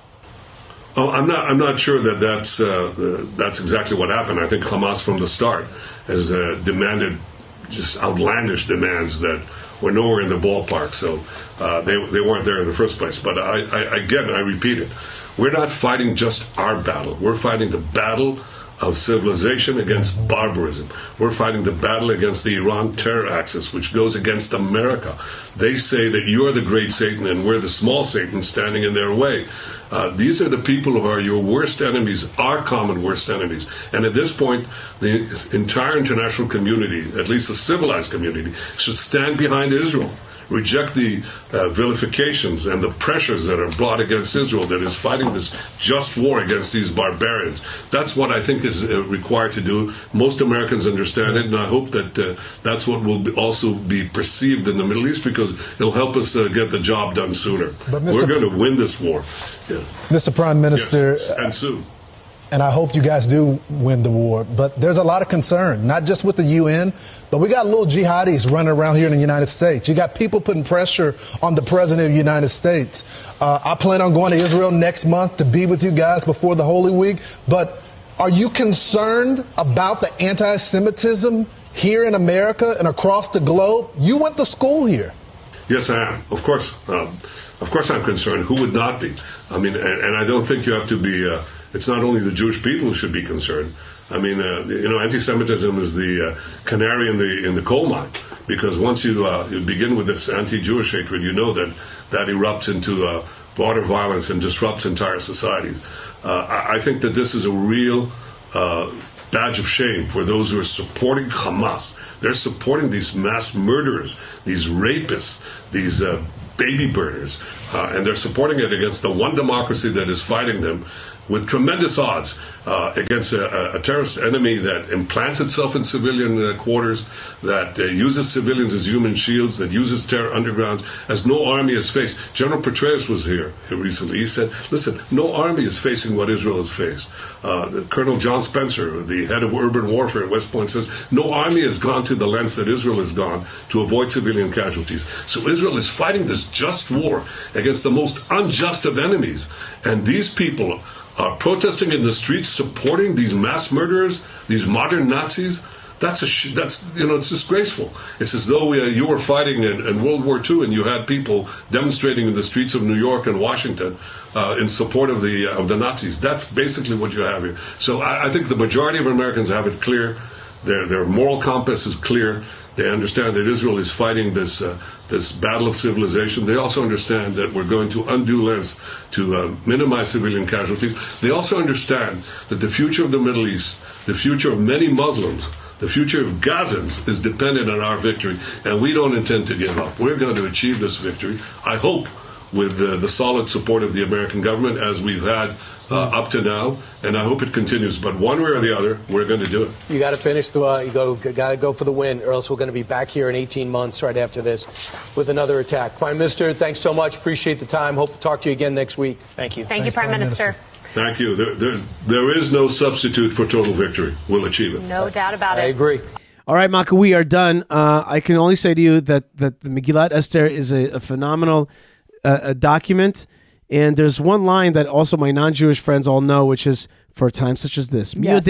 Oh, I'm not. I'm not sure that that's uh, uh, that's exactly what happened. I think Hamas, from the start, has uh, demanded just outlandish demands that were nowhere in the ballpark. So uh, they they weren't there in the first place. But I, I again, I repeat it: we're not fighting just our battle. We're fighting the battle of civilization against barbarism. We're fighting the battle against the Iran terror axis, which goes against America. They say that you're the great Satan and we're the small Satan standing in their way. Uh, these are the people who are your worst enemies, our common worst enemies. And at this point, the entire international community, at least the civilized community, should stand behind Israel. Reject the uh, vilifications and the pressures that are brought against Israel that is fighting this just war against these barbarians. That's what I think is uh, required to do. Most Americans understand it, and I hope that uh, that's what will be also be perceived in the Middle East, because it'll help us uh, get the job done sooner. But Mister We're going to win this war. Yeah. Mister Prime Minister, yes, and soon. And I hope you guys do win the war. But there's a lot of concern, not just with the U N, but we got little jihadis running around here in the United States. You got people putting pressure on the President of the United States. Uh, I plan on going to Israel next month to be with you guys before the Holy Week. But are you concerned about the anti-Semitism here in America and across the globe? You went to school here. Yes, I am. Of course, um, of course, I'm concerned. Who would not be? I mean, and, and I don't think you have to be. Uh, it's not only the Jewish people who should be concerned. I mean, uh, you know, anti-Semitism is the uh, canary in the in the coal mine, because once you uh, you begin with this anti-Jewish hatred, you know that that erupts into uh, broader violence and disrupts entire societies. Uh, I, I think that this is a real uh, badge of shame for those who are supporting Hamas. They're supporting these mass murderers, these rapists, these uh, baby burners, uh, and they're supporting it against the one democracy that is fighting them with tremendous odds uh, against a, a terrorist enemy that implants itself in civilian uh, quarters, that uh, uses civilians as human shields, that uses terror undergrounds, as no army has faced. General Petraeus was here recently. He said, listen, no army is facing what Israel has faced. Uh, Colonel John Spencer, the head of urban warfare at West Point, says, no army has gone to the lengths that Israel has gone to avoid civilian casualties. So Israel is fighting this just war against the most unjust of enemies. And these people are protesting in the streets, supporting these mass murderers, these modern Nazis. That's a sh- that's you know it's disgraceful. It's as though uh, you were fighting in, in World War Two and you had people demonstrating in the streets of New York and Washington uh, in support of the uh, of the Nazis. That's basically what you have here. So I, I think the majority of Americans have it clear. Their their moral compass is clear. They understand that Israel is fighting this uh, this battle of civilization. They also understand that we're going to undue lengths to uh, minimize civilian casualties. They also understand that the future of the Middle East, the future of many Muslims, the future of Gazans is dependent on our victory, and we don't intend to give up. We're going to achieve this victory, I hope, with uh, the solid support of the American government, as we've had uh, up to now, and I hope it continues. But one way or the other, we're going to do it. You got to finish the. Uh, you go. Got to go for the win, or else we're going to be back here in eighteen months right after this with another attack. Prime Minister, thanks so much. Appreciate the time. Hope to talk to you again next week. Thank you. Thank Thanks, you, Prime, Prime Minister. Minister. Thank you. There, there, there is no substitute for total victory. We'll achieve it. No doubt about it. I agree. All right, Maka, we are done. Uh, I can only say to you that, that the Megillat Esther is a, a phenomenal uh, a document. And there's one line that also my non-Jewish friends all know, which is, for a time such as this, Yes.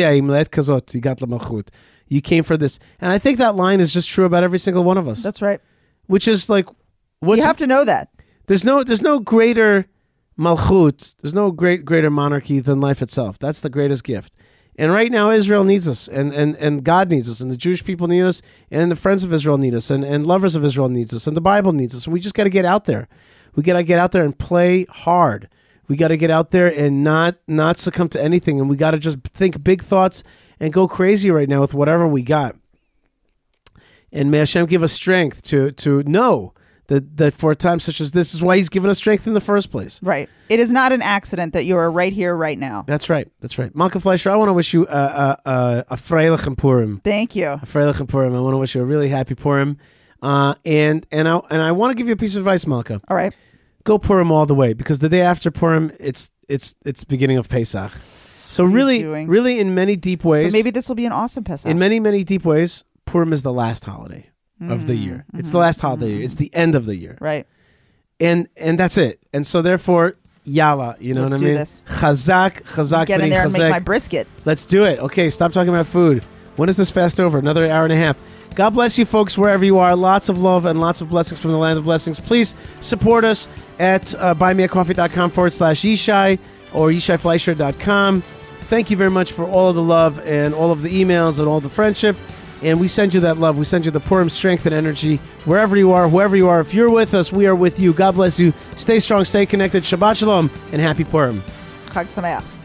you came for this. And I think that line is just true about every single one of us. That's right. Which is like, what's, You have to know that. There's no, there's no greater malchut, there's no great greater monarchy than life itself. That's the greatest gift. And right now, Israel needs us, and, and, and God needs us, and the Jewish people need us, and the friends of Israel need us, and, and lovers of Israel needs us, and the Bible needs us. And we just got to get out there. We got to get out there and play hard. We got to get out there and not not succumb to anything. And we got to just think big thoughts and go crazy right now with whatever we got. And may Hashem give us strength to to know that, that for a time such as this is why He's given us strength in the first place. Right. It is not an accident that you are right here, right now. That's right. That's right. Malka Fleischer, I want to wish you a, a, a, a Freilichen Purim. Thank you. A Freilichen Purim. I want to wish you a really happy Purim. Uh, and and I and I want to give you a piece of advice, Malka. All right. Go Purim all the way, because the day after Purim, it's it's it's beginning of Pesach. So really, really, in many deep ways, But maybe this will be an awesome Pesach. in many many deep ways, Purim is the last holiday of the year. It's the last holiday. of the year. It's the end of the year. Right. And and that's it. And so therefore, yalla, you know Let's what do I mean? this. Chazak, chazak, Get in v'nei there and make chazek. my brisket. Let's do it. Okay, stop talking about food. When is this fast over? Another hour and a half. God bless you folks wherever you are. Lots of love and lots of blessings from the land of blessings. Please support us at uh, buymeacoffee.com forward slash Yishai or yishai fleischer dot com. Thank you very much for all of the love and all of the emails and all the friendship. And we send you that love. We send you the Purim strength and energy wherever you are, whoever you are. If you're with us, we are with you. God bless you. Stay strong, stay connected. Shabbat shalom and happy Purim. Chag Sameach.